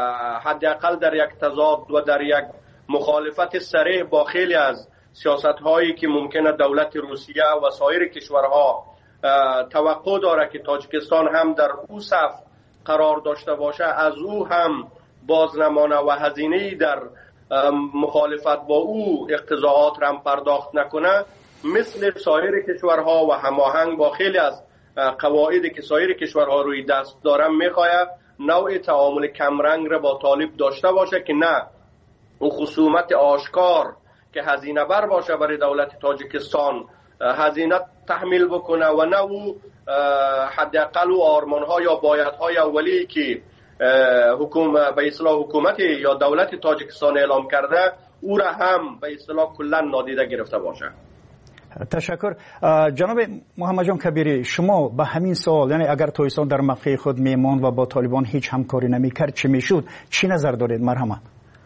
حداقل در یک تضاد و در یک مخالفت صریح با خیلی از سیاست‌هایی که ممکنه دولت روسیه و سایر کشورها توقع داره که تاجیکستان هم در او صف قرار داشته باشه، از او هم باز نمانه و هزینه‌ای در مخالفت با او اقتضاعات را پرداخت نکنه، مثل سایر کشورها و هماهنگ با خیلی از قواعدی که سایر کشورها روی دست دارن میخواهد نوع تعامل کمرنگ را با طالب داشته باشه که نه او خصومت آشکار که هزینه بر باشه برای دولت تاجیکستان هزینه تحمیل بکنه و نه او حداقل و آرمان‌ها یا بایدهای اولی که حکومت به اصطلاح حکومت یا دولت تاجیکستان اعلام کرده او را هم به اصطلاح کلا نادیده گرفته باشه. تشکر. جناب محمد جان کبیری، شما به همین سوال، یعنی اگر تویسان در موقع خود میماند و با طالبان هیچ همکاری نمیکرد چی میشد، چی نظر دارید؟ مرحمت.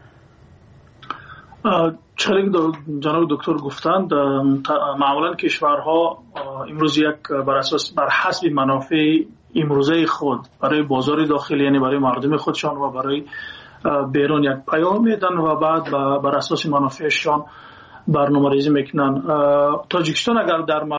چنین جناب دکتر گفتند معمولا کشورها امروز یک بر اساس بر حسب منافع امروزه خود برای بازار داخلی، یعنی برای مردم خودشان و برای بیرون یک پیام میدن و بعد بر اساس منافعشان برنامه‌ریزی میکنن. تاجیکستان اگر در